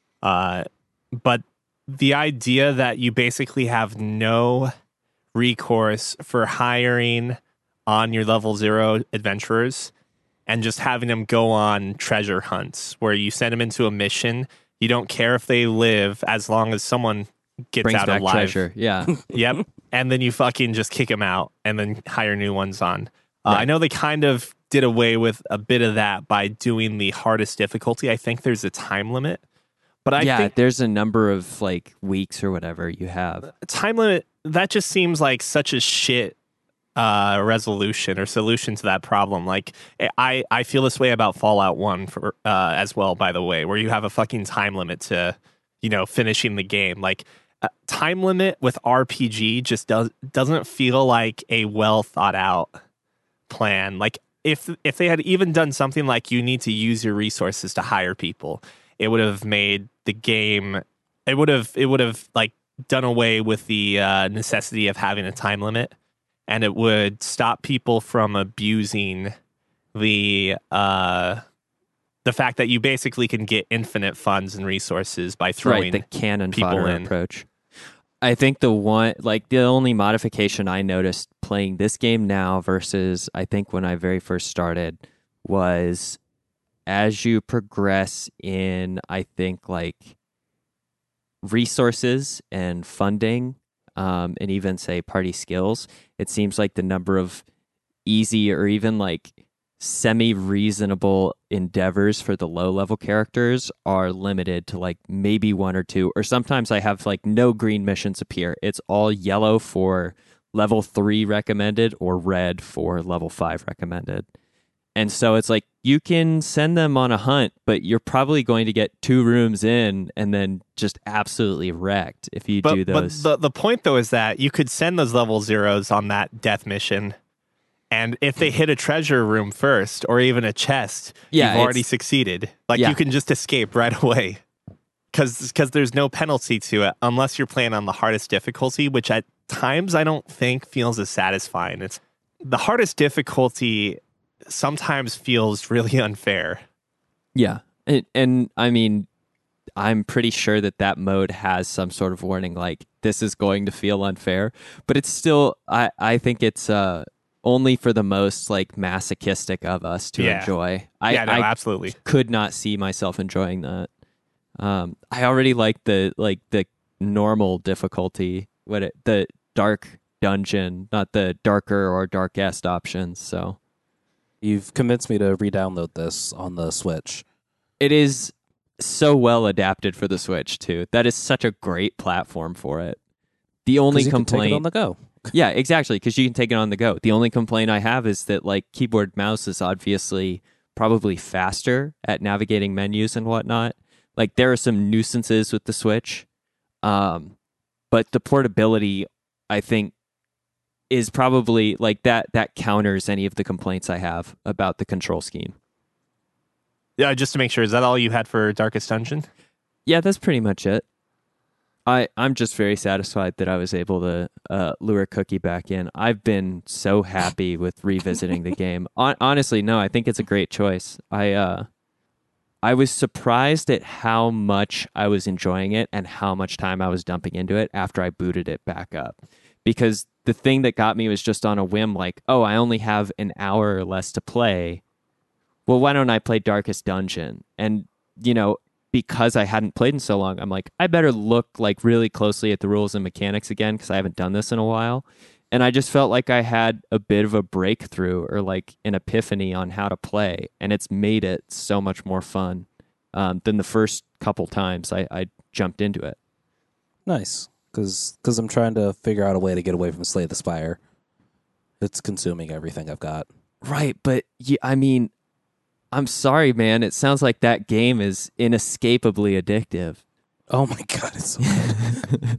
but the idea that you basically have no recourse for hiring on your level 0 adventurers and just having them go on treasure hunts where you send them into a mission. You don't care if they live as long as someone gets Brings out back alive. treasure, yeah. Yep. And then you fucking just kick them out and then hire new ones on. Right. I know they kind of did away with a bit of that by doing the hardest difficulty. I think there's a time limit. But I think there's a number of like weeks or whatever you have. time limit, that just seems like such a shit resolution or solution to that problem. Like I feel this way about Fallout 1 for as well, by the way, where you have a fucking time limit to, finishing the game. Like time limit with RPG just doesn't feel like a well thought out plan. Like if they had even done something like you need to use your resources to hire people, it would have made the game, it would have like done away with the necessity of having a time limit, and it would stop people from abusing the fact that you basically can get infinite funds and resources by throwing the cannon people fodder in. approach. I think the only modification I noticed playing this game now versus I think when I very first started was as you progress in, I think, like resources and funding, and even say party skills, it seems like the number of easy or even like semi-reasonable endeavors for the low-level characters are limited to like maybe 1 or 2, or sometimes I have like no green missions appear. It's all yellow for level 3 recommended or red for level 5 recommended. And so it's like you can send them on a hunt, but you're probably going to get 2 rooms in and then just absolutely wrecked if you do those. But the point, though, is that you could send those level zeros on that death mission. And if they hit a treasure room first or even a chest, Yeah, you've already succeeded. Like, Yeah. you can just escape right away. Because there's no penalty to it unless you're playing on the hardest difficulty, which at times I don't think feels as satisfying. It's the hardest difficulty sometimes feels really unfair. Yeah. And I mean, I'm pretty sure that mode has some sort of warning like this is going to feel unfair, but it's still I think it's only for the most like masochistic of us to enjoy. I Absolutely could not see myself enjoying that. I already like the normal difficulty, the dark dungeon, not the darker or darkest options. So You've convinced me to re-download this on the Switch. it is so well adapted for the Switch too. That is such a great platform for it. The only 'Cause you can take complaint it on the go. Yeah, exactly, because you can take it on the go. The only complaint I have is that like keyboard mouse is obviously probably faster at navigating menus and whatnot. Like there are some nuisances with the Switch, but the portability, I think, is probably like that counters any of the complaints I have about the control scheme. Yeah, just to make sure, is that all you had for Darkest Dungeon? Yeah, that's pretty much it. I'm just very satisfied that I was able to lure Cookie back in. I've been so happy with revisiting the game. Honestly, no, I think it's a great choice. I was surprised at how much I was enjoying it and how much time I was dumping into it after I booted it back up. Because the thing that got me was just on a whim, like, oh, I only have an hour or less to play. Well, why don't I play Darkest Dungeon? And, you know, because I hadn't played in so long, I'm like, I better look like really closely at the rules and mechanics again because I haven't done this in a while. And I just felt like I had a bit of a breakthrough or like an epiphany on how to play. And it's made it so much more fun than the first couple times I jumped into it. Nice. Because I'm trying to figure out a way to get away from Slay the Spire. It's consuming everything I've got. Right. But I mean, I'm sorry, man. It sounds like that game is inescapably addictive. Oh my God, it's so good.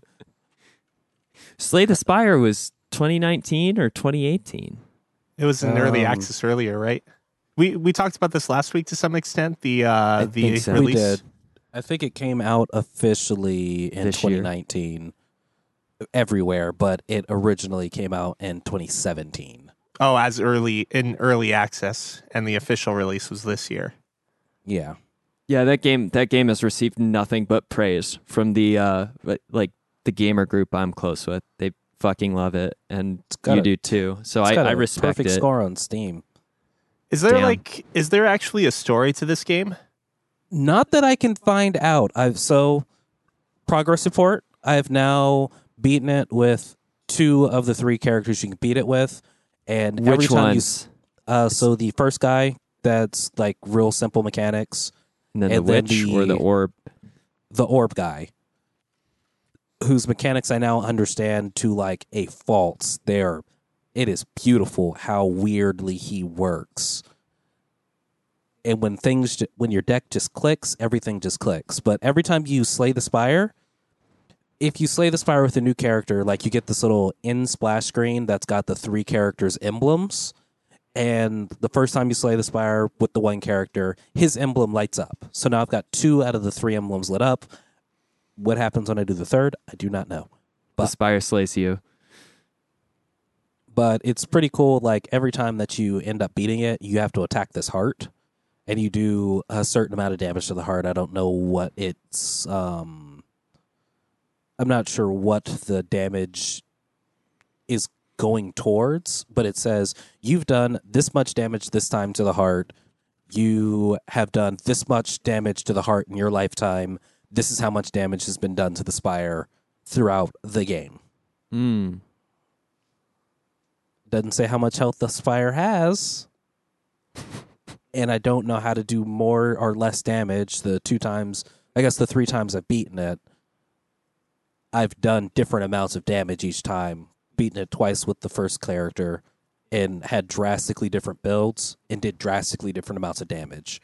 Slay the Spire was 2019 or 2018. It was in early access earlier, right? We talked about this last week to some extent. The think so. release. We did. I think it came out officially in This year. 2019 everywhere, but it originally came out in 2017. Oh, as early access, and the official release was this year. Yeah. Yeah, that game has received nothing but praise from the the gamer group I'm close with. They fucking love it, and you do too. So I respect perfect it. score on Steam. Is there Damn. is there actually a story to this game? Not that I can find out. Progress report. I have now beaten it with 2 of the 3 characters you can beat it with, and every Which time ones? so the first guy, that's like real simple mechanics, And then the and then witch or the orb. the orb guy, whose mechanics I now understand to like a fault. It is beautiful how weirdly he works. And when your deck just clicks, everything just clicks. But every time you slay the spire, if you slay the spire with a new character, like you get this little in splash screen that's got the 3 characters' emblems. And the first time you slay the spire with the 1 character, his emblem lights up. So now I've got 2 out of the 3 emblems lit up. What happens when I do the 3rd? I do not know. The Spire slays you. But it's pretty cool. Like every time that you end up beating it, you have to attack this heart. And you do a certain amount of damage to the heart. I don't know what it's... I'm not sure what the damage is going towards, but it says you've done this much damage this time to the heart. You have done this much damage to the heart in your lifetime. This is how much damage has been done to the spire throughout the game. Doesn't say how much health the spire has. And I don't know how to do more or less damage the 3 times I've beaten it. I've done different amounts of damage each time. Beaten it twice with the first character, and had drastically different builds and did drastically different amounts of damage.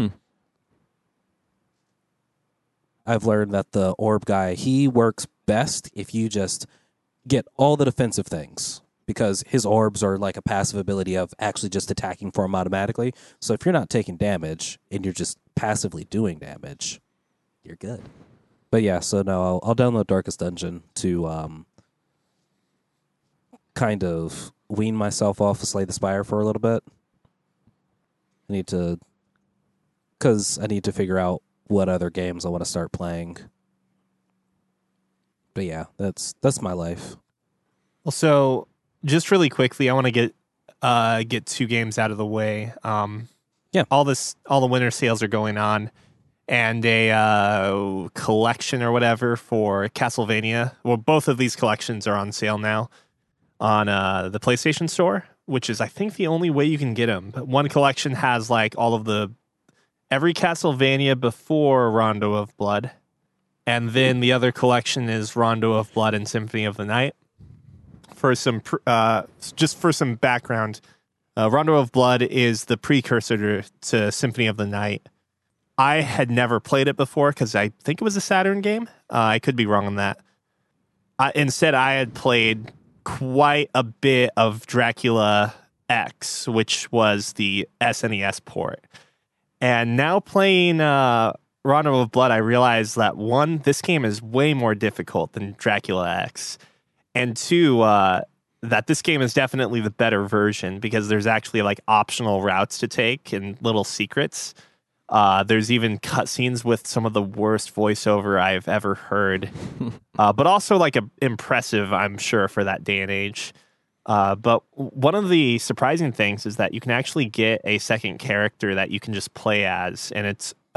I've learned that the orb guy, he works best if you just get all the defensive things, because his orbs are like a passive ability of actually just attacking for him automatically. So if you're not taking damage and you're just passively doing damage, you're good. But yeah, so no, I'll download Darkest Dungeon to kind of wean myself off of Slay the Spire for a little bit. Because I need to figure out what other games I want to start playing. But yeah, that's my life. Well, so just really quickly, I want to get 2 games out of the way. Yeah. All the winter sales are going on, and a collection or whatever for Castlevania. Well, both of these collections are on sale now on the PlayStation Store, which is, I think, the only way you can get them. But one collection has like all of every Castlevania before Rondo of Blood, and then the other collection is Rondo of Blood and Symphony of the Night. For some just for some background, Rondo of Blood is the precursor to Symphony of the Night. I had never played it before because I think it was a Saturn game. I could be wrong on that. Instead, I had played quite a bit of Dracula X, which was the SNES port. And now playing Rondo of Blood, I realized that 1, this game is way more difficult than Dracula X. And 2, that this game is definitely the better version because there's actually like optional routes to take and little secrets. There's even cutscenes with some of the worst voiceover I've ever heard, but also like impressive, I'm sure, for that day and age. But one of the surprising things is that you can actually get a second character that you can just play as, and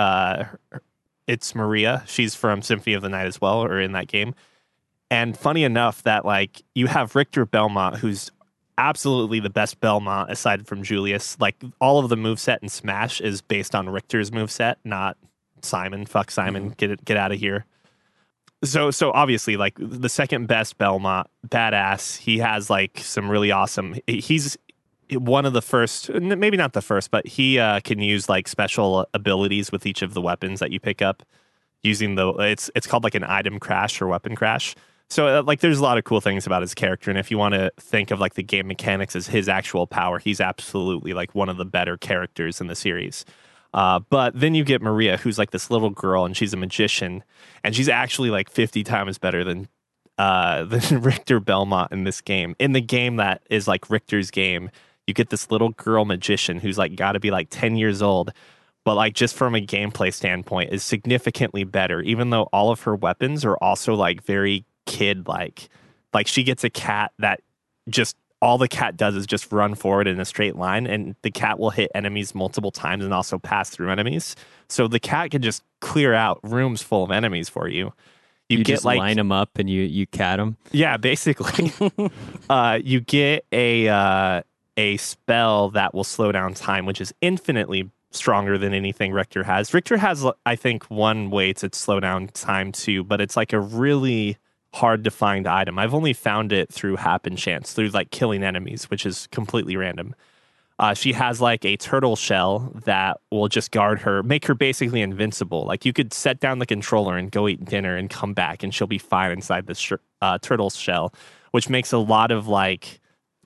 it's Maria. She's from Symphony of the Night as well, or in that game. And funny enough that like you have Richter Belmont, who's absolutely the best Belmont aside from Julius. Like all of the moveset in Smash is based on Richter's moveset, not Simon. Fuck Simon. Get out of here. So obviously, like the second best Belmont, badass. He has like some really awesome. He's one of the first, maybe not the first, but he can use like special abilities with each of the weapons that you pick up using it's called like an item crash or weapon crash. So like there's a lot of cool things about his character, and if you want to think of like the game mechanics as his actual power, he's absolutely like one of the better characters in the series. But then you get Maria, who's like this little girl, and she's a magician, and she's actually like 50 times better than Richter Belmont in this game. In the game that is like Richter's game, you get this little girl magician who's like got to be like 10 years old, but like just from a gameplay standpoint is significantly better, even though all of her weapons are also like very kid-like. Like she gets a cat that just all the cat does is just run forward in a straight line, and the cat will hit enemies multiple times and also pass through enemies. So the cat can just clear out rooms full of enemies for you. You get just like line them up and you cat them. Yeah, basically. You get a spell that will slow down time, which is infinitely stronger than anything Richter has. Richter has, I think, one way to slow down time too, but it's like a really hard to find item. I've only found it through happen chance, through like killing enemies, which is completely random. She has like a turtle shell that will just guard her, make her basically invincible. Like you could set down the controller and go eat dinner and come back and she'll be fine inside this turtle shell, which makes a lot of like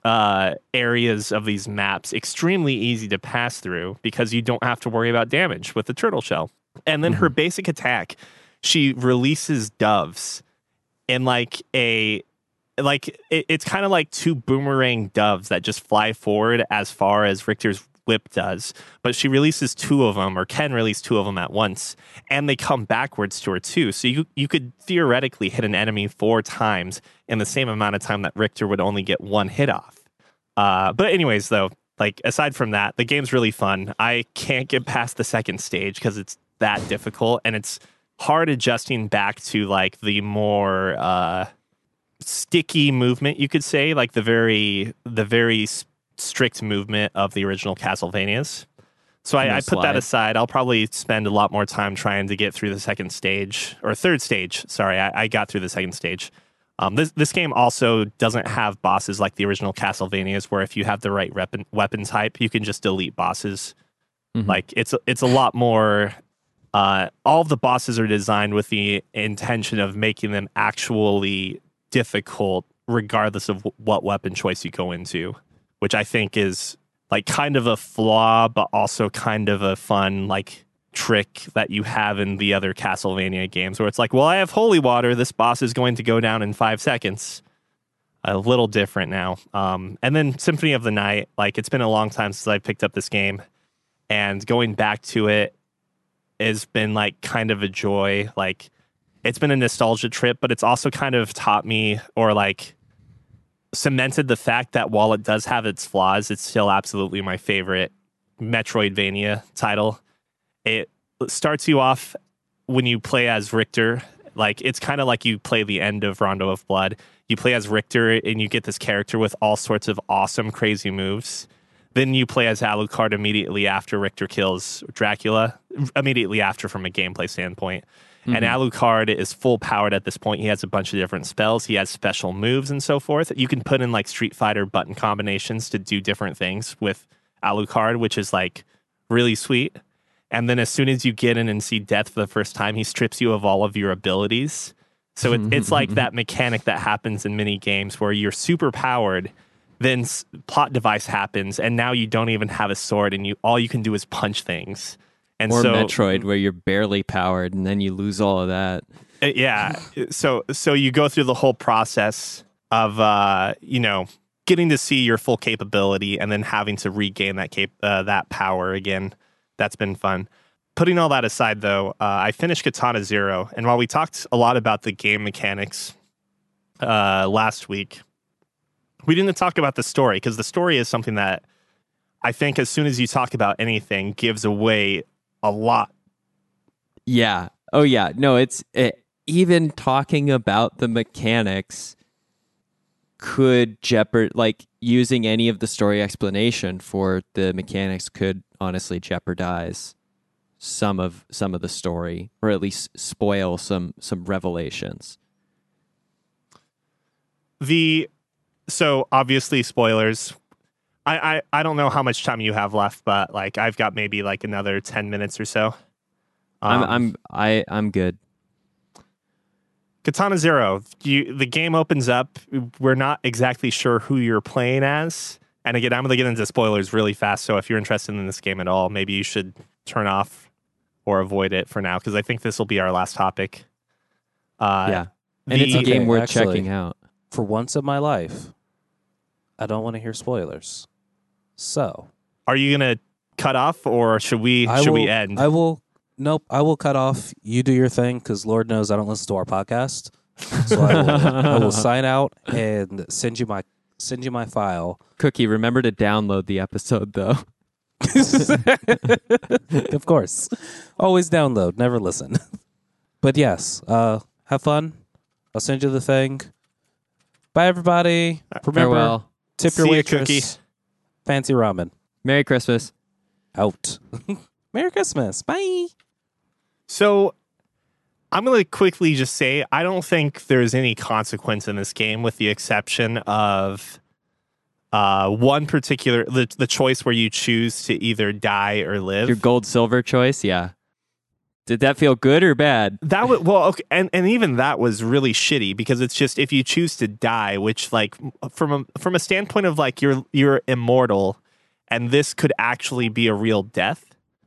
areas of these maps extremely easy to pass through because you don't have to worry about damage with the turtle shell. And then her basic attack, she releases doves. And it's kind of like 2 boomerang doves that just fly forward as far as Richter's whip does. But she releases 2 of them, or can release 2 of them at once, and they come backwards to her too. So you could theoretically hit an enemy 4 times in the same amount of time that Richter would only get 1 hit off. But anyways, though, like aside from that, the game's really fun. I can't get past the second stage because it's that difficult, and it's hard adjusting back to like the more sticky movement, you could say, like the very strict movement of the original Castlevanias. So I put that aside. I'll probably spend a lot more time trying to get through the second stage or third stage. Sorry, I got through the second stage. This game also doesn't have bosses like the original Castlevanias, where if you have the right weapon type, you can just delete bosses. Like it's a lot more. All of the bosses are designed with the intention of making them actually difficult, regardless of what weapon choice you go into, which I think is like kind of a flaw, but also kind of a fun like trick that you have in the other Castlevania games, where it's like, well, I have holy water. This boss is going to go down in 5 seconds. A little different now. And then Symphony of the Night, like it's been a long time since I picked up this game, and going back to it has been like kind of a joy. Like it's been a nostalgia trip, but it's also kind of taught me, or like cemented the fact that while it does have its flaws, it's still absolutely my favorite Metroidvania title. It starts you off when you play as Richter. Like it's kind of like you play the end of Rondo of Blood. You play as Richter and you get this character with all sorts of awesome, crazy moves. Then you play as Alucard immediately after Richter kills Dracula, immediately after from a gameplay standpoint. And Alucard is full powered at this point. He has a bunch of different spells. He has special moves and so forth. You can put in like Street Fighter button combinations to do different things with Alucard, which is like really sweet. And then as soon as you get in and see death for the first time, he strips you of all of your abilities. So it's like that mechanic that happens in many games where you're super powered, then plot device happens, and now you don't even have a sword, and all you can do is punch things. And or so, Metroid, where you're barely powered, and then you lose all of that. Yeah. So you go through the whole process of getting to see your full capability, and then having to regain that power again. That's been fun. Putting all that aside, though, I finished Katana Zero, and while we talked a lot about the game mechanics last week, we didn't talk about the story, because the story is something that I think as soon as you talk about anything gives away a lot. Yeah. Oh, yeah. No, even talking about the mechanics could like using any of the story explanation for the mechanics could honestly jeopardize some of the story, or at least spoil some revelations. So obviously spoilers. I don't know how much time you have left, but like I've got maybe like another 10 minutes or so. I'm good. Katana Zero, the game opens up. We're not exactly sure who you're playing as. And again, I'm going to get into spoilers really fast. So if you're interested in this game at all, maybe you should turn off or avoid it for now, because I think this will be our last topic. Yeah. And it's a game worth checking out. For once in my life, I don't want to hear spoilers. So, are you going to cut off, or should we end? Nope, I will cut off. You do your thing, because Lord knows I don't listen to our podcast. So I will sign out and send you my file. Cookie, remember to download the episode, though. Of course. Always download, never listen. But yes, have fun. I'll send you the thing. Bye, everybody. Remember, farewell. Tip your See ya, waitress. Cookie. Fancy ramen. Merry Christmas. Out. Merry Christmas. Bye. So I'm going to quickly just say I don't think there's any consequence in this game, with the exception of one particular the choice where you choose to either die or live. Your gold silver choice, yeah. Did that feel good or bad? That was okay, and even that was really shitty, because it's just if you choose to die, which like from a standpoint of like you're immortal, and this could actually be a real death.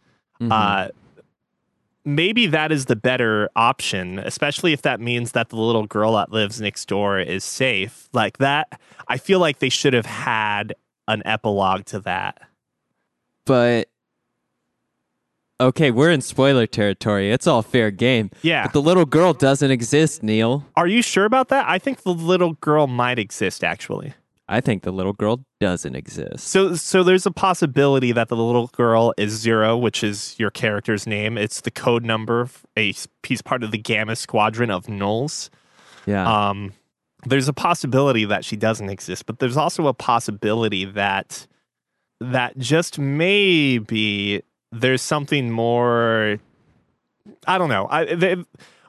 Maybe that is the better option, especially if that means that the little girl that lives next door is safe. Like that, I feel like they should have had an epilogue to that. But okay, we're in spoiler territory. It's all fair game. Yeah. But the little girl doesn't exist, Neil. Are you sure about that? I think the little girl might exist, actually. I think the little girl doesn't exist. So there's a possibility that the little girl is Zero, which is your character's name. It's the code number. He's part of the Gamma Squadron of Nulls. Yeah. There's a possibility that she doesn't exist, but there's also a possibility that just maybe there's something more. I don't know.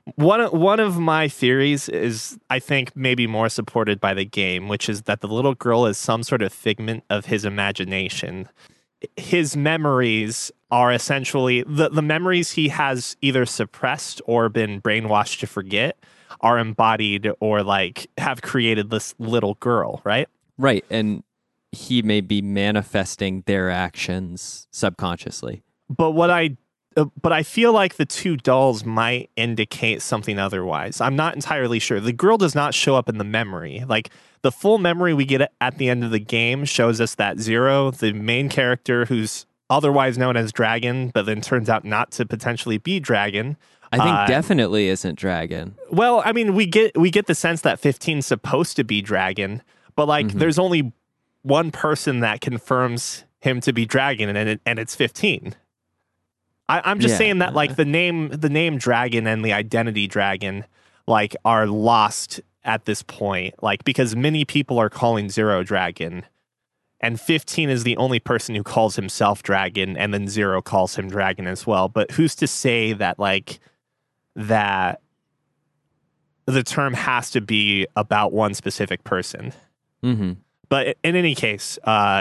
One of my theories is, I think, maybe more supported by the game, which is that the little girl is some sort of figment of his imagination. His memories are essentially the memories he has either suppressed or been brainwashed to forget are embodied or like have created this little girl, right? Right, and he may be manifesting their actions subconsciously. But I feel like the two dolls might indicate something otherwise. I'm not entirely sure. The girl does not show up in the memory. Like, the full memory we get at the end of the game shows us that Zero, the main character who's otherwise known as Dragon, but then turns out not to potentially be Dragon. I think definitely isn't Dragon. Well, I mean, we get the sense that 15's supposed to be Dragon, but like there's only one person that confirms him to be Dragon, and it's 15. I'm just saying that like the name Dragon and the identity Dragon like are lost at this point, like because many people are calling Zero Dragon, and 15 is the only person who calls himself Dragon, and then Zero calls him Dragon as well. But who's to say that like that the term has to be about one specific person? Mm-hmm. But in any case,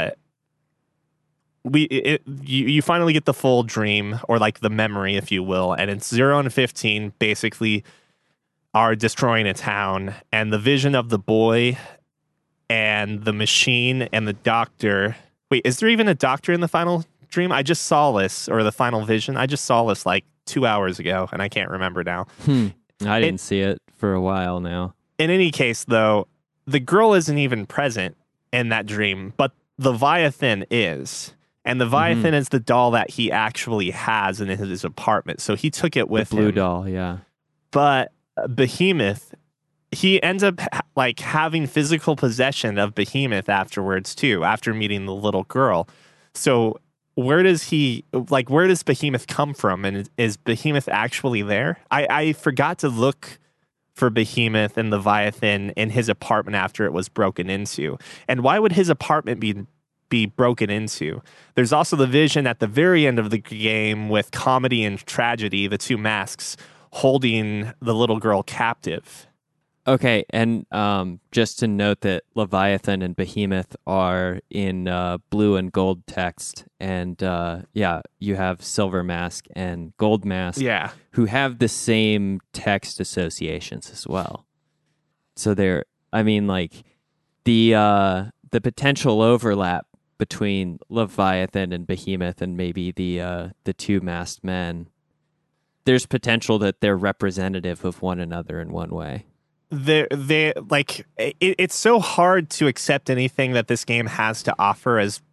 you finally get the full dream, or like the memory, if you will, and it's 0 and 15 basically are destroying a town, and the vision of the boy and the machine and the doctor. Wait, is there even a doctor in the final dream? I just saw this, or the final vision. I just saw this like 2 hours ago, and I can't remember now. I didn't see it for a while now. In any case, though, the girl isn't even present in that dream, but the Leviathan is. And the Leviathan is the doll that he actually has in his apartment. So he took it with the blue him. doll, yeah. But Behemoth, he ends up like having physical possession of Behemoth afterwards too, after meeting the little girl. So where does Behemoth come from? And is Behemoth actually there? I forgot to look for Behemoth and the Leviathan in his apartment after it was broken into. And why would his apartment be broken into? There's also the vision at the very end of the game with Comedy and Tragedy, the two masks, holding the little girl captive. Okay, and just to note that Leviathan and Behemoth are in blue and gold text, and you have Silver Mask and Gold Mask, who have the same text associations as well. So they're, I mean, like the potential overlap between Leviathan and Behemoth and maybe the two masked men, there's potential that they're representative of one another in one way. They like it's so hard to accept anything that this game has to offer as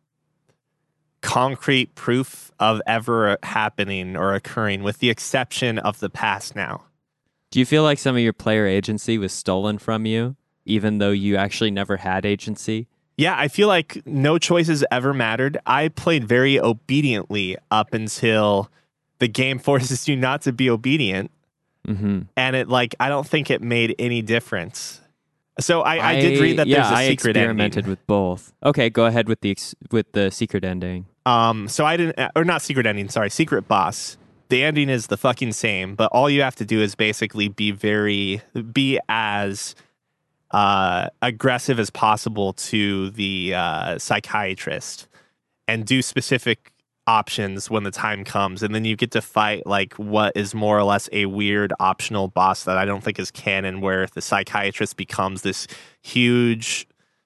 concrete proof of ever happening or occurring, with the exception of the past now. Do you feel like some of your player agency was stolen from you, even though you actually never had agency? Yeah, I feel like no choices ever mattered. I played very obediently up until the game forces you not to be obedient. Mm-hmm. And it I don't think it made any difference. So I did read that there's a secret ending. I experimented with both. Okay, go ahead with the secret ending. So I didn't, or not secret ending, sorry, secret boss. The ending is the fucking same, but all you have to do is basically be as aggressive as possible to the psychiatrist and do specific options when the time comes, and then you get to fight what is more or less a weird optional boss that I don't think is canon, where the psychiatrist becomes this huge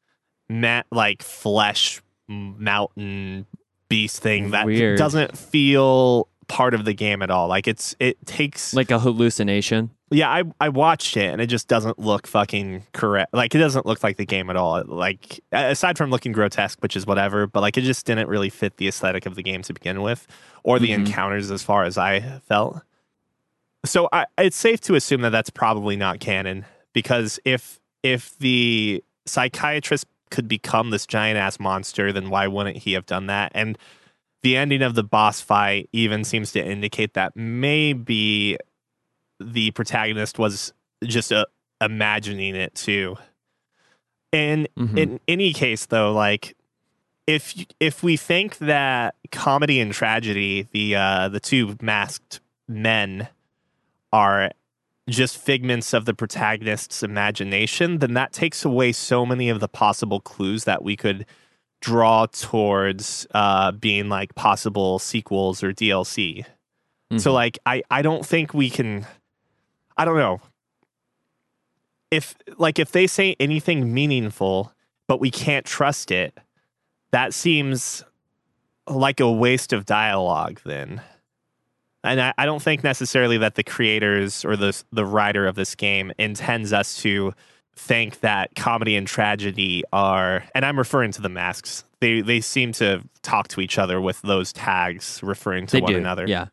flesh mountain beast thing that weird. Doesn't feel part of the game at all. It takes like a hallucination. Yeah, I watched it and it just doesn't look fucking correct. It doesn't look like the game at all. Aside from looking grotesque, which is whatever, but it just didn't really fit the aesthetic of the game to begin with, or the encounters as far as I felt. So it's safe to assume that that's probably not canon, because if the psychiatrist could become this giant ass monster, then why wouldn't he have done that? And the ending of the boss fight even seems to indicate that maybe the protagonist was just imagining it too. And in any case, though, if we think that Comedy and Tragedy, the two masked men, are just figments of the protagonist's imagination, then that takes away so many of the possible clues that we could draw towards being like possible sequels or DLC. So like I don't think we can, I don't know. If they say anything meaningful but we can't trust it, that seems like a waste of dialogue then. And I don't think necessarily that the creators or the writer of this game intends us to think that comedy and tragedy are, and I'm referring to the masks. They seem to talk to each other with those tags referring to one another. Yeah.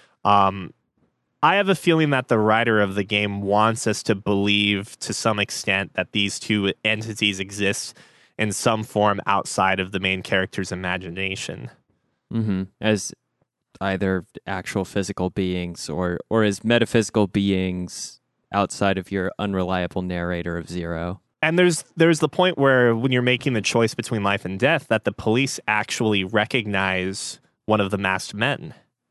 I have a feeling that the writer of the game wants us to believe to some extent that these two entities exist in some form outside of the main character's imagination. As either actual physical beings or as metaphysical beings outside of your unreliable narrator of Zero. And there's the point where when you're making the choice between life and death, that the police actually recognize one of the masked men.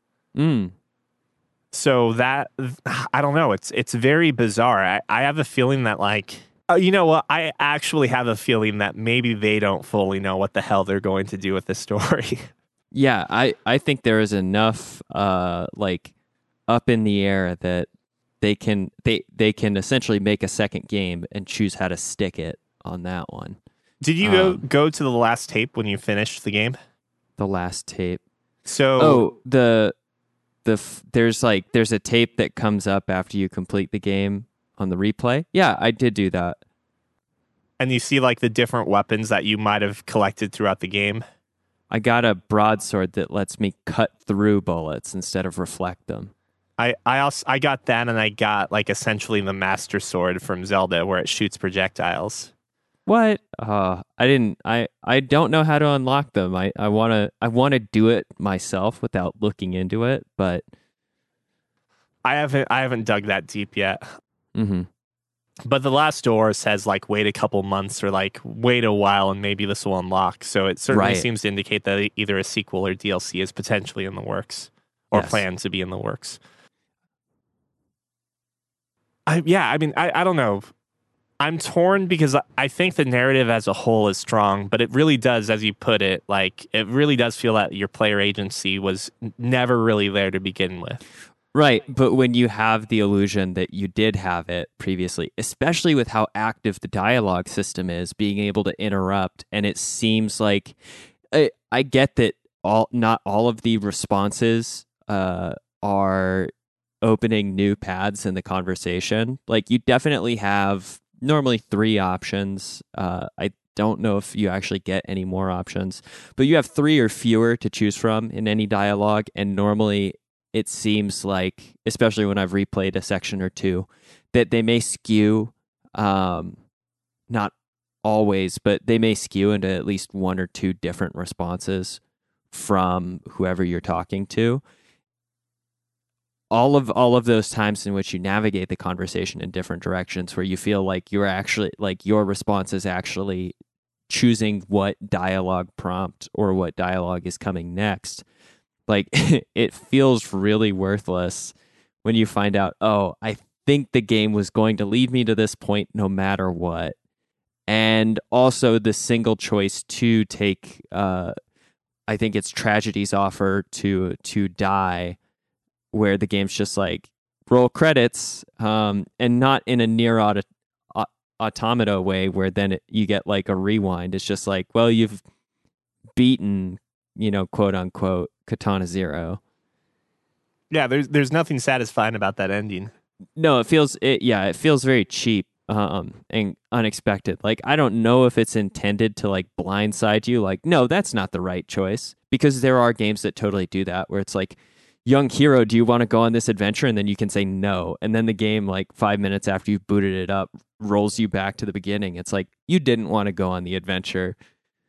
So that, I don't know, it's very bizarre. I have a feeling that like, you know what? I actually have a feeling that maybe they don't fully know what the hell they're going to do with this story. Yeah, I think there is enough like up in the air that they can essentially make a second game and choose how to stick it on that one. Did you go to the last tape when you finished the game? The last tape. So there's a tape that comes up after you complete the game on the replay. Yeah, I did do that. And you see like the different weapons that you might have collected throughout the game. I got a broadsword that lets me cut through bullets instead of reflect them. I got that, and I got like essentially the Master Sword from Zelda, where it shoots projectiles. What? I don't know how to unlock them. I wanna do it myself without looking into it, but I haven't dug that deep yet. Mm-hmm. But the last door says like wait a couple months or like wait a while and maybe this will unlock. So it certainly seems to indicate that either a sequel or DLC is potentially in the works or planned to be in the works. I don't know. I'm torn because I think the narrative as a whole is strong, but it really does, as you put it, like it really does feel that your player agency was never really there to begin with. Right, but when you have the illusion that you did have it previously, especially with how active the dialogue system is, being able to interrupt, and it seems like I get that not all of the responses are opening new paths in the conversation. Like you definitely have normally 3 options. I don't know if you actually get any more options, but you have 3 or fewer to choose from in any dialogue, and normally it seems like, especially when I've replayed a section or two, that they may skew, not always, but they may skew into at least 1 or 2 different responses from whoever you're talking to. All of those times in which you navigate the conversation in different directions, where you feel like you're actually like your response is actually choosing what dialogue prompt or what dialogue is coming next. Like it feels really worthless when you find out, oh, I think the game was going to lead me to this point no matter what. And also the single choice to take, I think it's Tragedy's offer to die, where the game's just like roll credits, and not in a near automata way where then you get like a rewind. It's just like, well, you've beaten, quote unquote, Katana Zero. Yeah, there's nothing satisfying about that ending. No, it feels very cheap and unexpected. Like I don't know if it's intended to like blindside you. Like, no, that's not the right choice, because there are games that totally do that, where it's like, young hero, do you want to go on this adventure? And then you can say no, and then the game, like 5 minutes after you've booted it up, rolls you back to the beginning. It's like you didn't want to go on the adventure.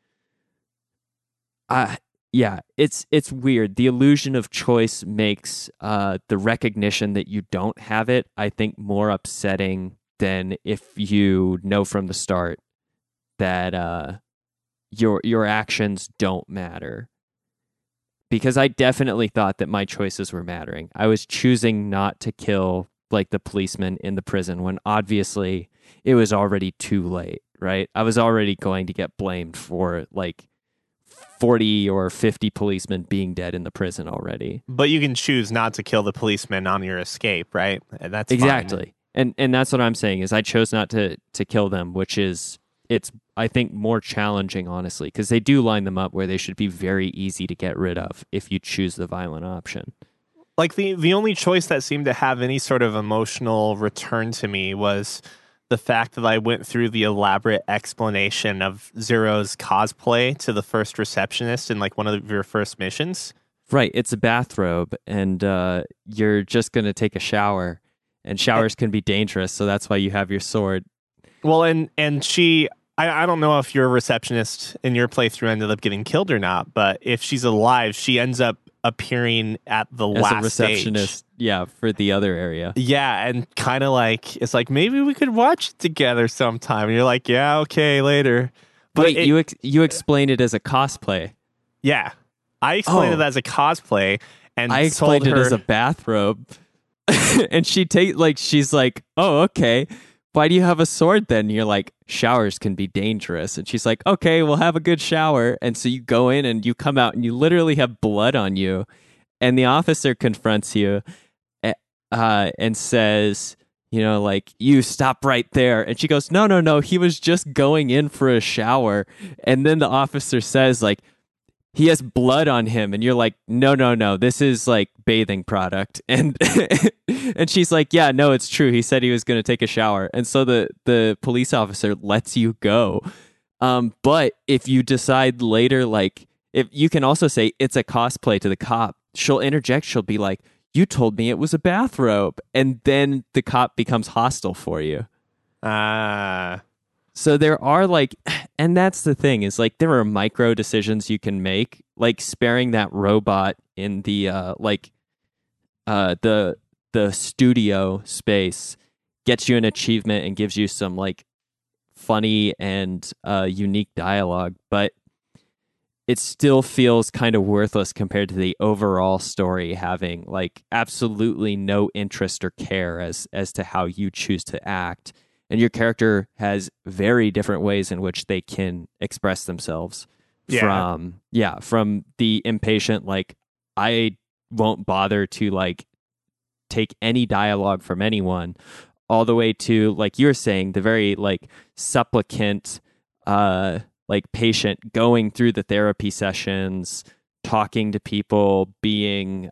Yeah, it's weird. The illusion of choice makes the recognition that you don't have it, I think, more upsetting than if you know from the start that your actions don't matter. Because I definitely thought that my choices were mattering. I was choosing not to kill like the policeman in the prison when obviously it was already too late, right? I was already going to get blamed for like 40 or 50 policemen being dead in the prison already. But you can choose not to kill the policeman on your escape, right? And that's Exactly. fine. And that's what I'm saying is I chose not to kill them, which is it's I think more challenging honestly because they do line them up where they should be very easy to get rid of if you choose the violent option. Like the only choice that seemed to have any sort of emotional return to me was the fact that I went through the elaborate explanation of Zero's cosplay to the first receptionist in like one of your first missions. Right, it's a bathrobe and you're just going to take a shower and showers can be dangerous, so that's why you have your sword. Well, and she I don't know if your receptionist in your playthrough ended up getting killed or not, but if she's alive, she ends up appearing at the As last a receptionist, stage. yeah, for the other area. Yeah, and kind of like it's like maybe we could watch it together sometime. And you're like, yeah, okay, later. But Wait, you explained it as a cosplay. yeah, I explained it as a cosplay, and I explained told it her, as a bathrobe, and she's like, oh, okay. Why do you have a sword then? And you're like, showers can be dangerous. And she's like, okay, we'll have a good shower. And so you go in and you come out and you literally have blood on you. And the officer confronts you and says, you know, like, you stop right there. And she goes, no, he was just going in for a shower. And then the officer says, like, he has blood on him. And you're like, no, this is like bathing product. And and she's like, yeah, no, it's true. He said he was going to take a shower. And so the police officer lets you go. But if you decide later, like, if you can also say it's a cosplay to the cop, she'll interject. She'll be like, you told me it was a bathrobe. And then the cop becomes hostile for you. So there are like, and that's the thing is like there are micro decisions you can make, like sparing that robot in the the studio space gets you an achievement and gives you some like funny and unique dialogue, but it still feels kind of worthless compared to the overall story having like absolutely no interest or care as to how you choose to act. And your character has very different ways in which they can express themselves. From the impatient, like, I won't bother to, like, take any dialogue from anyone, all the way to, like you're saying, the very, like, supplicant, like, patient going through the therapy sessions, talking to people, being,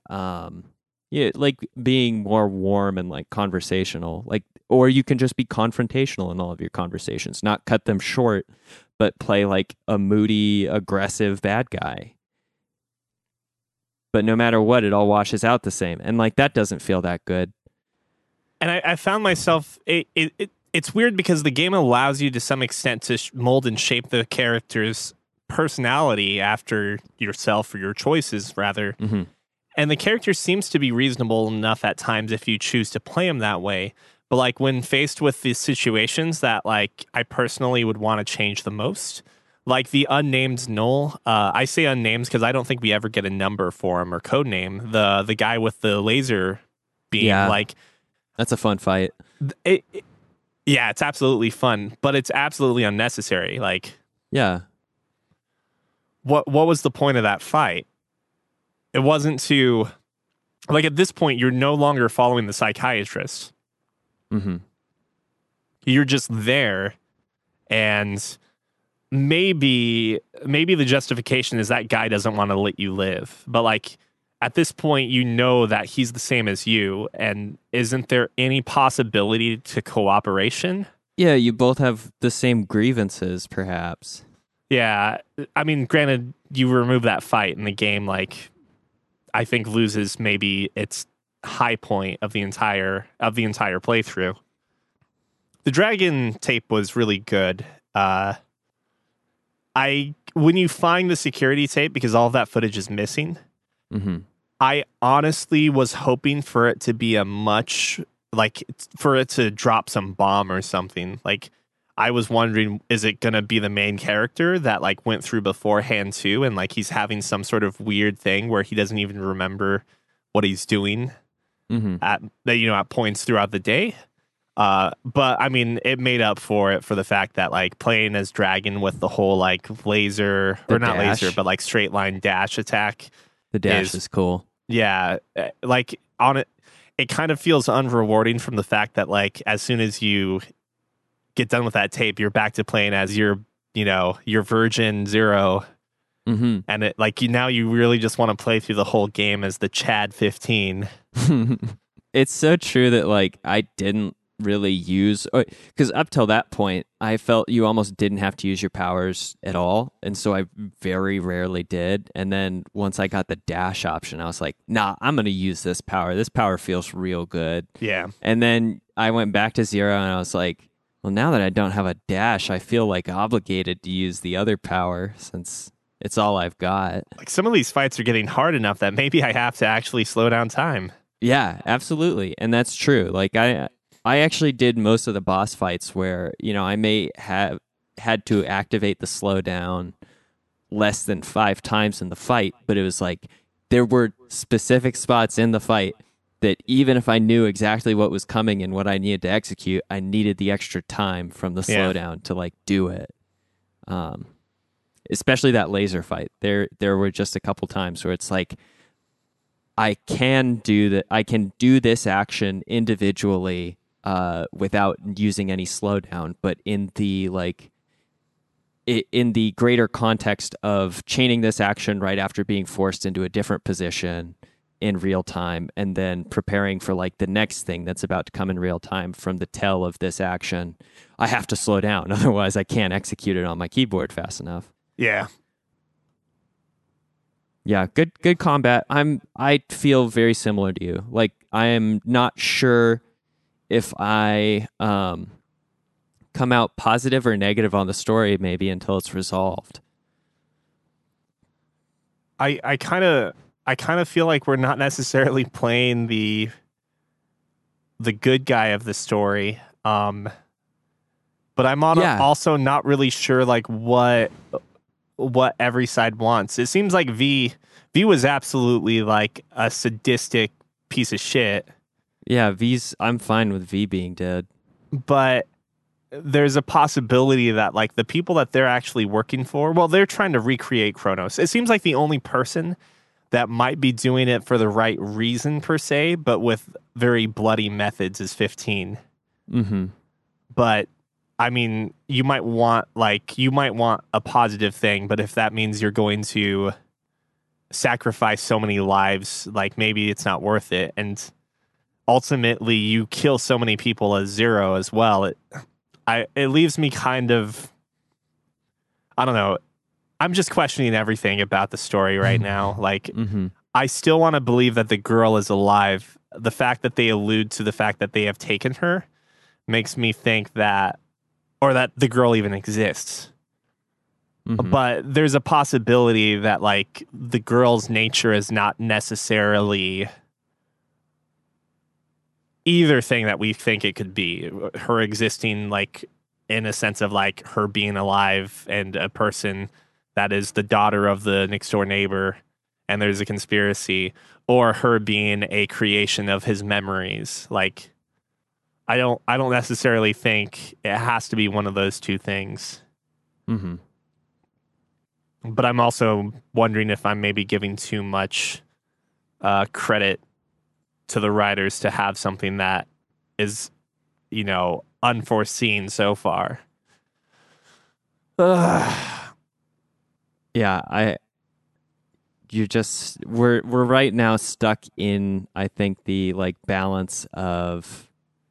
being more warm and, like, conversational. Like, or you can just be confrontational in all of your conversations, not cut them short, but play like a moody, aggressive bad guy. But no matter what, it all washes out the same. And like that doesn't feel that good. And I found myself, it's weird because the game allows you to some extent to mold and shape the character's personality after yourself or your choices, rather. Mm-hmm. And the character seems to be reasonable enough at times if you choose to play him that way. But like when faced with the situations that like I personally would want to change the most, like the unnamed Null, I say unnamed because I don't think we ever get a number for him or code name. The guy with the laser beam, like that's a fun fight. Yeah, it's absolutely fun, but it's absolutely unnecessary. Like, yeah, what was the point of that fight? It wasn't to, like, at this point, you're no longer following the psychiatrist. Mm-hmm. You're just there, and maybe the justification is that guy doesn't want to let you live. But like at this point, you know that he's the same as you, and isn't there any possibility to cooperation? Yeah, you both have the same grievances, perhaps. Yeah, I mean, granted, you remove that fight, and the game, like, I think loses maybe its high point of the entire playthrough. The dragon tape was really good. When you find the security tape, because all of that footage is missing, mm-hmm. I honestly was hoping for it to be for it to drop some bomb or something. Like, I was wondering, is it going to be the main character that like went through beforehand too, and like he's having some sort of weird thing where he doesn't even remember what he's doing? Mm-hmm. at points throughout the day. But I mean, it made up for it for the fact that like playing as Dragon with the whole like laser The or not dash. laser, but like straight line dash attack. The dash is cool. Yeah, like on it, it kind of feels unrewarding from the fact that like as soon as you get done with that tape, you're back to playing as your Virgin Zero. Mm-hmm. And it like now you really just want to play through the whole game as the Chad 15. It's so true that like I didn't really use, because up till that point I felt you almost didn't have to use your powers at all, and so I very rarely did. And then once I got the dash option, I was like, nah, I'm gonna use this power feels real good. Yeah. And then I went back to Zero and I was like, well, now that I don't have a dash, I feel like obligated to use the other power since it's all I've got. Like some of these fights are getting hard enough that maybe I have to actually slow down time. Yeah, absolutely. And that's true. Like I actually did most of the boss fights where, I may have had to activate the slowdown less than 5 times in the fight, but it was like there were specific spots in the fight that even if I knew exactly what was coming and what I needed to execute, I needed the extra time from the slowdown to like do it. Especially that laser fight. There were just a couple times where it's like I can do this action individually without using any slowdown, but in the in the greater context of chaining this action right after being forced into a different position in real time and then preparing for like the next thing that's about to come in real time from the tail of this action, I have to slow down. Otherwise I can't execute it on my keyboard fast enough. Yeah. Yeah, good combat. I feel very similar to you. Like I am not sure if I come out positive or negative on the story maybe until it's resolved. I kind of feel like we're not necessarily playing the good guy of the story. But I'm also not really sure like what every side wants. It seems like V was absolutely like a sadistic piece of shit. Yeah, I'm fine with V being dead. But there's a possibility that like the people that they're actually working for, well, they're trying to recreate Kronos. It seems like the only person that might be doing it for the right reason per se, but with very bloody methods is 15. Mm-hmm. But I mean, you might want a positive thing, but if that means you're going to sacrifice so many lives, like maybe it's not worth it. And ultimately you kill so many people as Zero as well. It leaves me kind of, I don't know. I'm just questioning everything about the story right now. Like, I still want to believe that the girl is alive. The fact that they allude to the fact that they have taken her makes me think that, or that the girl even exists. But there's a possibility that like the girl's nature is not necessarily either thing that we think it could be. Her existing like in a sense of like her being alive and a person that is the daughter of the next door neighbor and there's a conspiracy, or her being a creation of his memories. Like I don't necessarily think it has to be one of those two things. Mm-hmm. But I'm also wondering if I'm maybe giving too much credit to the writers to have something that is, unforeseen so far. Yeah, we're right now stuck in, I think, the like balance of,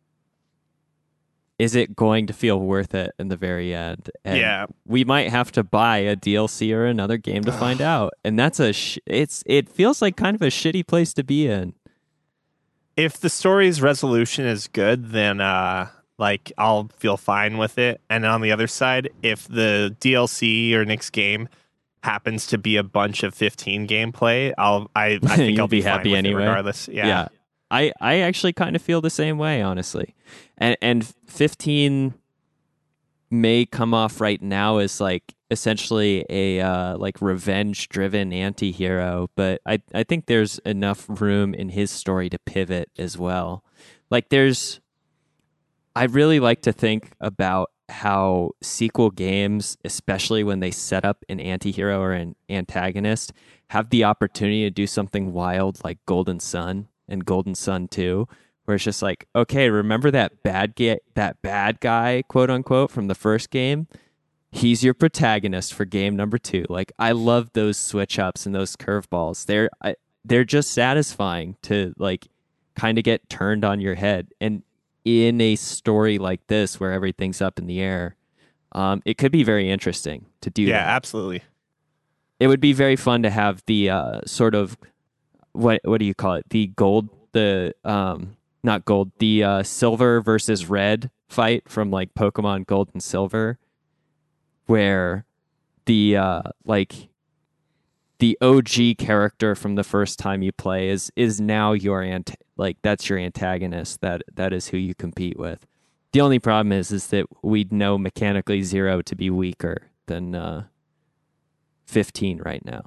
is it going to feel worth it in the very end? And yeah, we might have to buy a DLC or another game to find out, and that's it feels like kind of a shitty place to be in. If the story's resolution is good, then I'll feel fine with it. And on the other side, if the DLC or next game happens to be a bunch of 15 gameplay, I think I'll be happy fine anyway, regardless. Yeah. I actually kind of feel the same way, honestly. And 15 may come off right now as like essentially a like revenge-driven anti-hero, but I think there's enough room in his story to pivot as well. Like I really like to think about how sequel games, especially when they set up an anti-hero or an antagonist, have the opportunity to do something wild like Golden Sun and Golden Sun 2, where it's just like, okay, remember that bad guy, quote unquote, from the first game? He's your protagonist for game number 2. Like, I love those switch ups and those curveballs. They're just satisfying to like kind of get turned on your head. And in a story like this where everything's up in the air, it could be very interesting to do. Yeah, that. absolutely. It would be very fun to have the sort of what do you call it? The gold, the not gold, the silver versus red fight from like Pokemon Gold and Silver, where the like the OG character from the first time you play is now your like that's your antagonist. That is who you compete with. The only problem is that we know mechanically Zero to be weaker than 15 right now.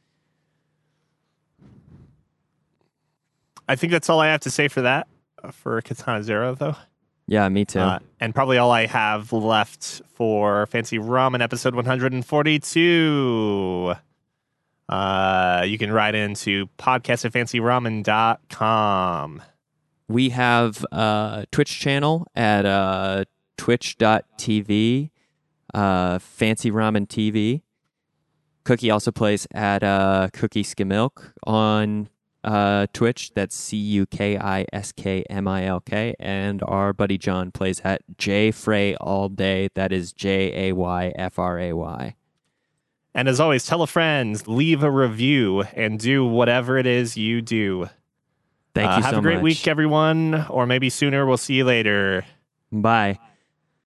I think that's all I have to say for that, for Katana Zero, though. Yeah, me too. And probably all I have left for Fancy Ramen episode 142. You can write into podcast@fancyramen.com. We have a Twitch channel at twitch.tv, Fancy Ramen TV. Cookie also plays at Cookie Skimilk on Twitch. That's CUKISKMILK. And our buddy John plays at JFray All Day. That is JAYFRAY. And as always, tell a friend, leave a review, and do whatever it is you do. Thank you so much. Have a great week, everyone, or maybe sooner. We'll see you later. Bye.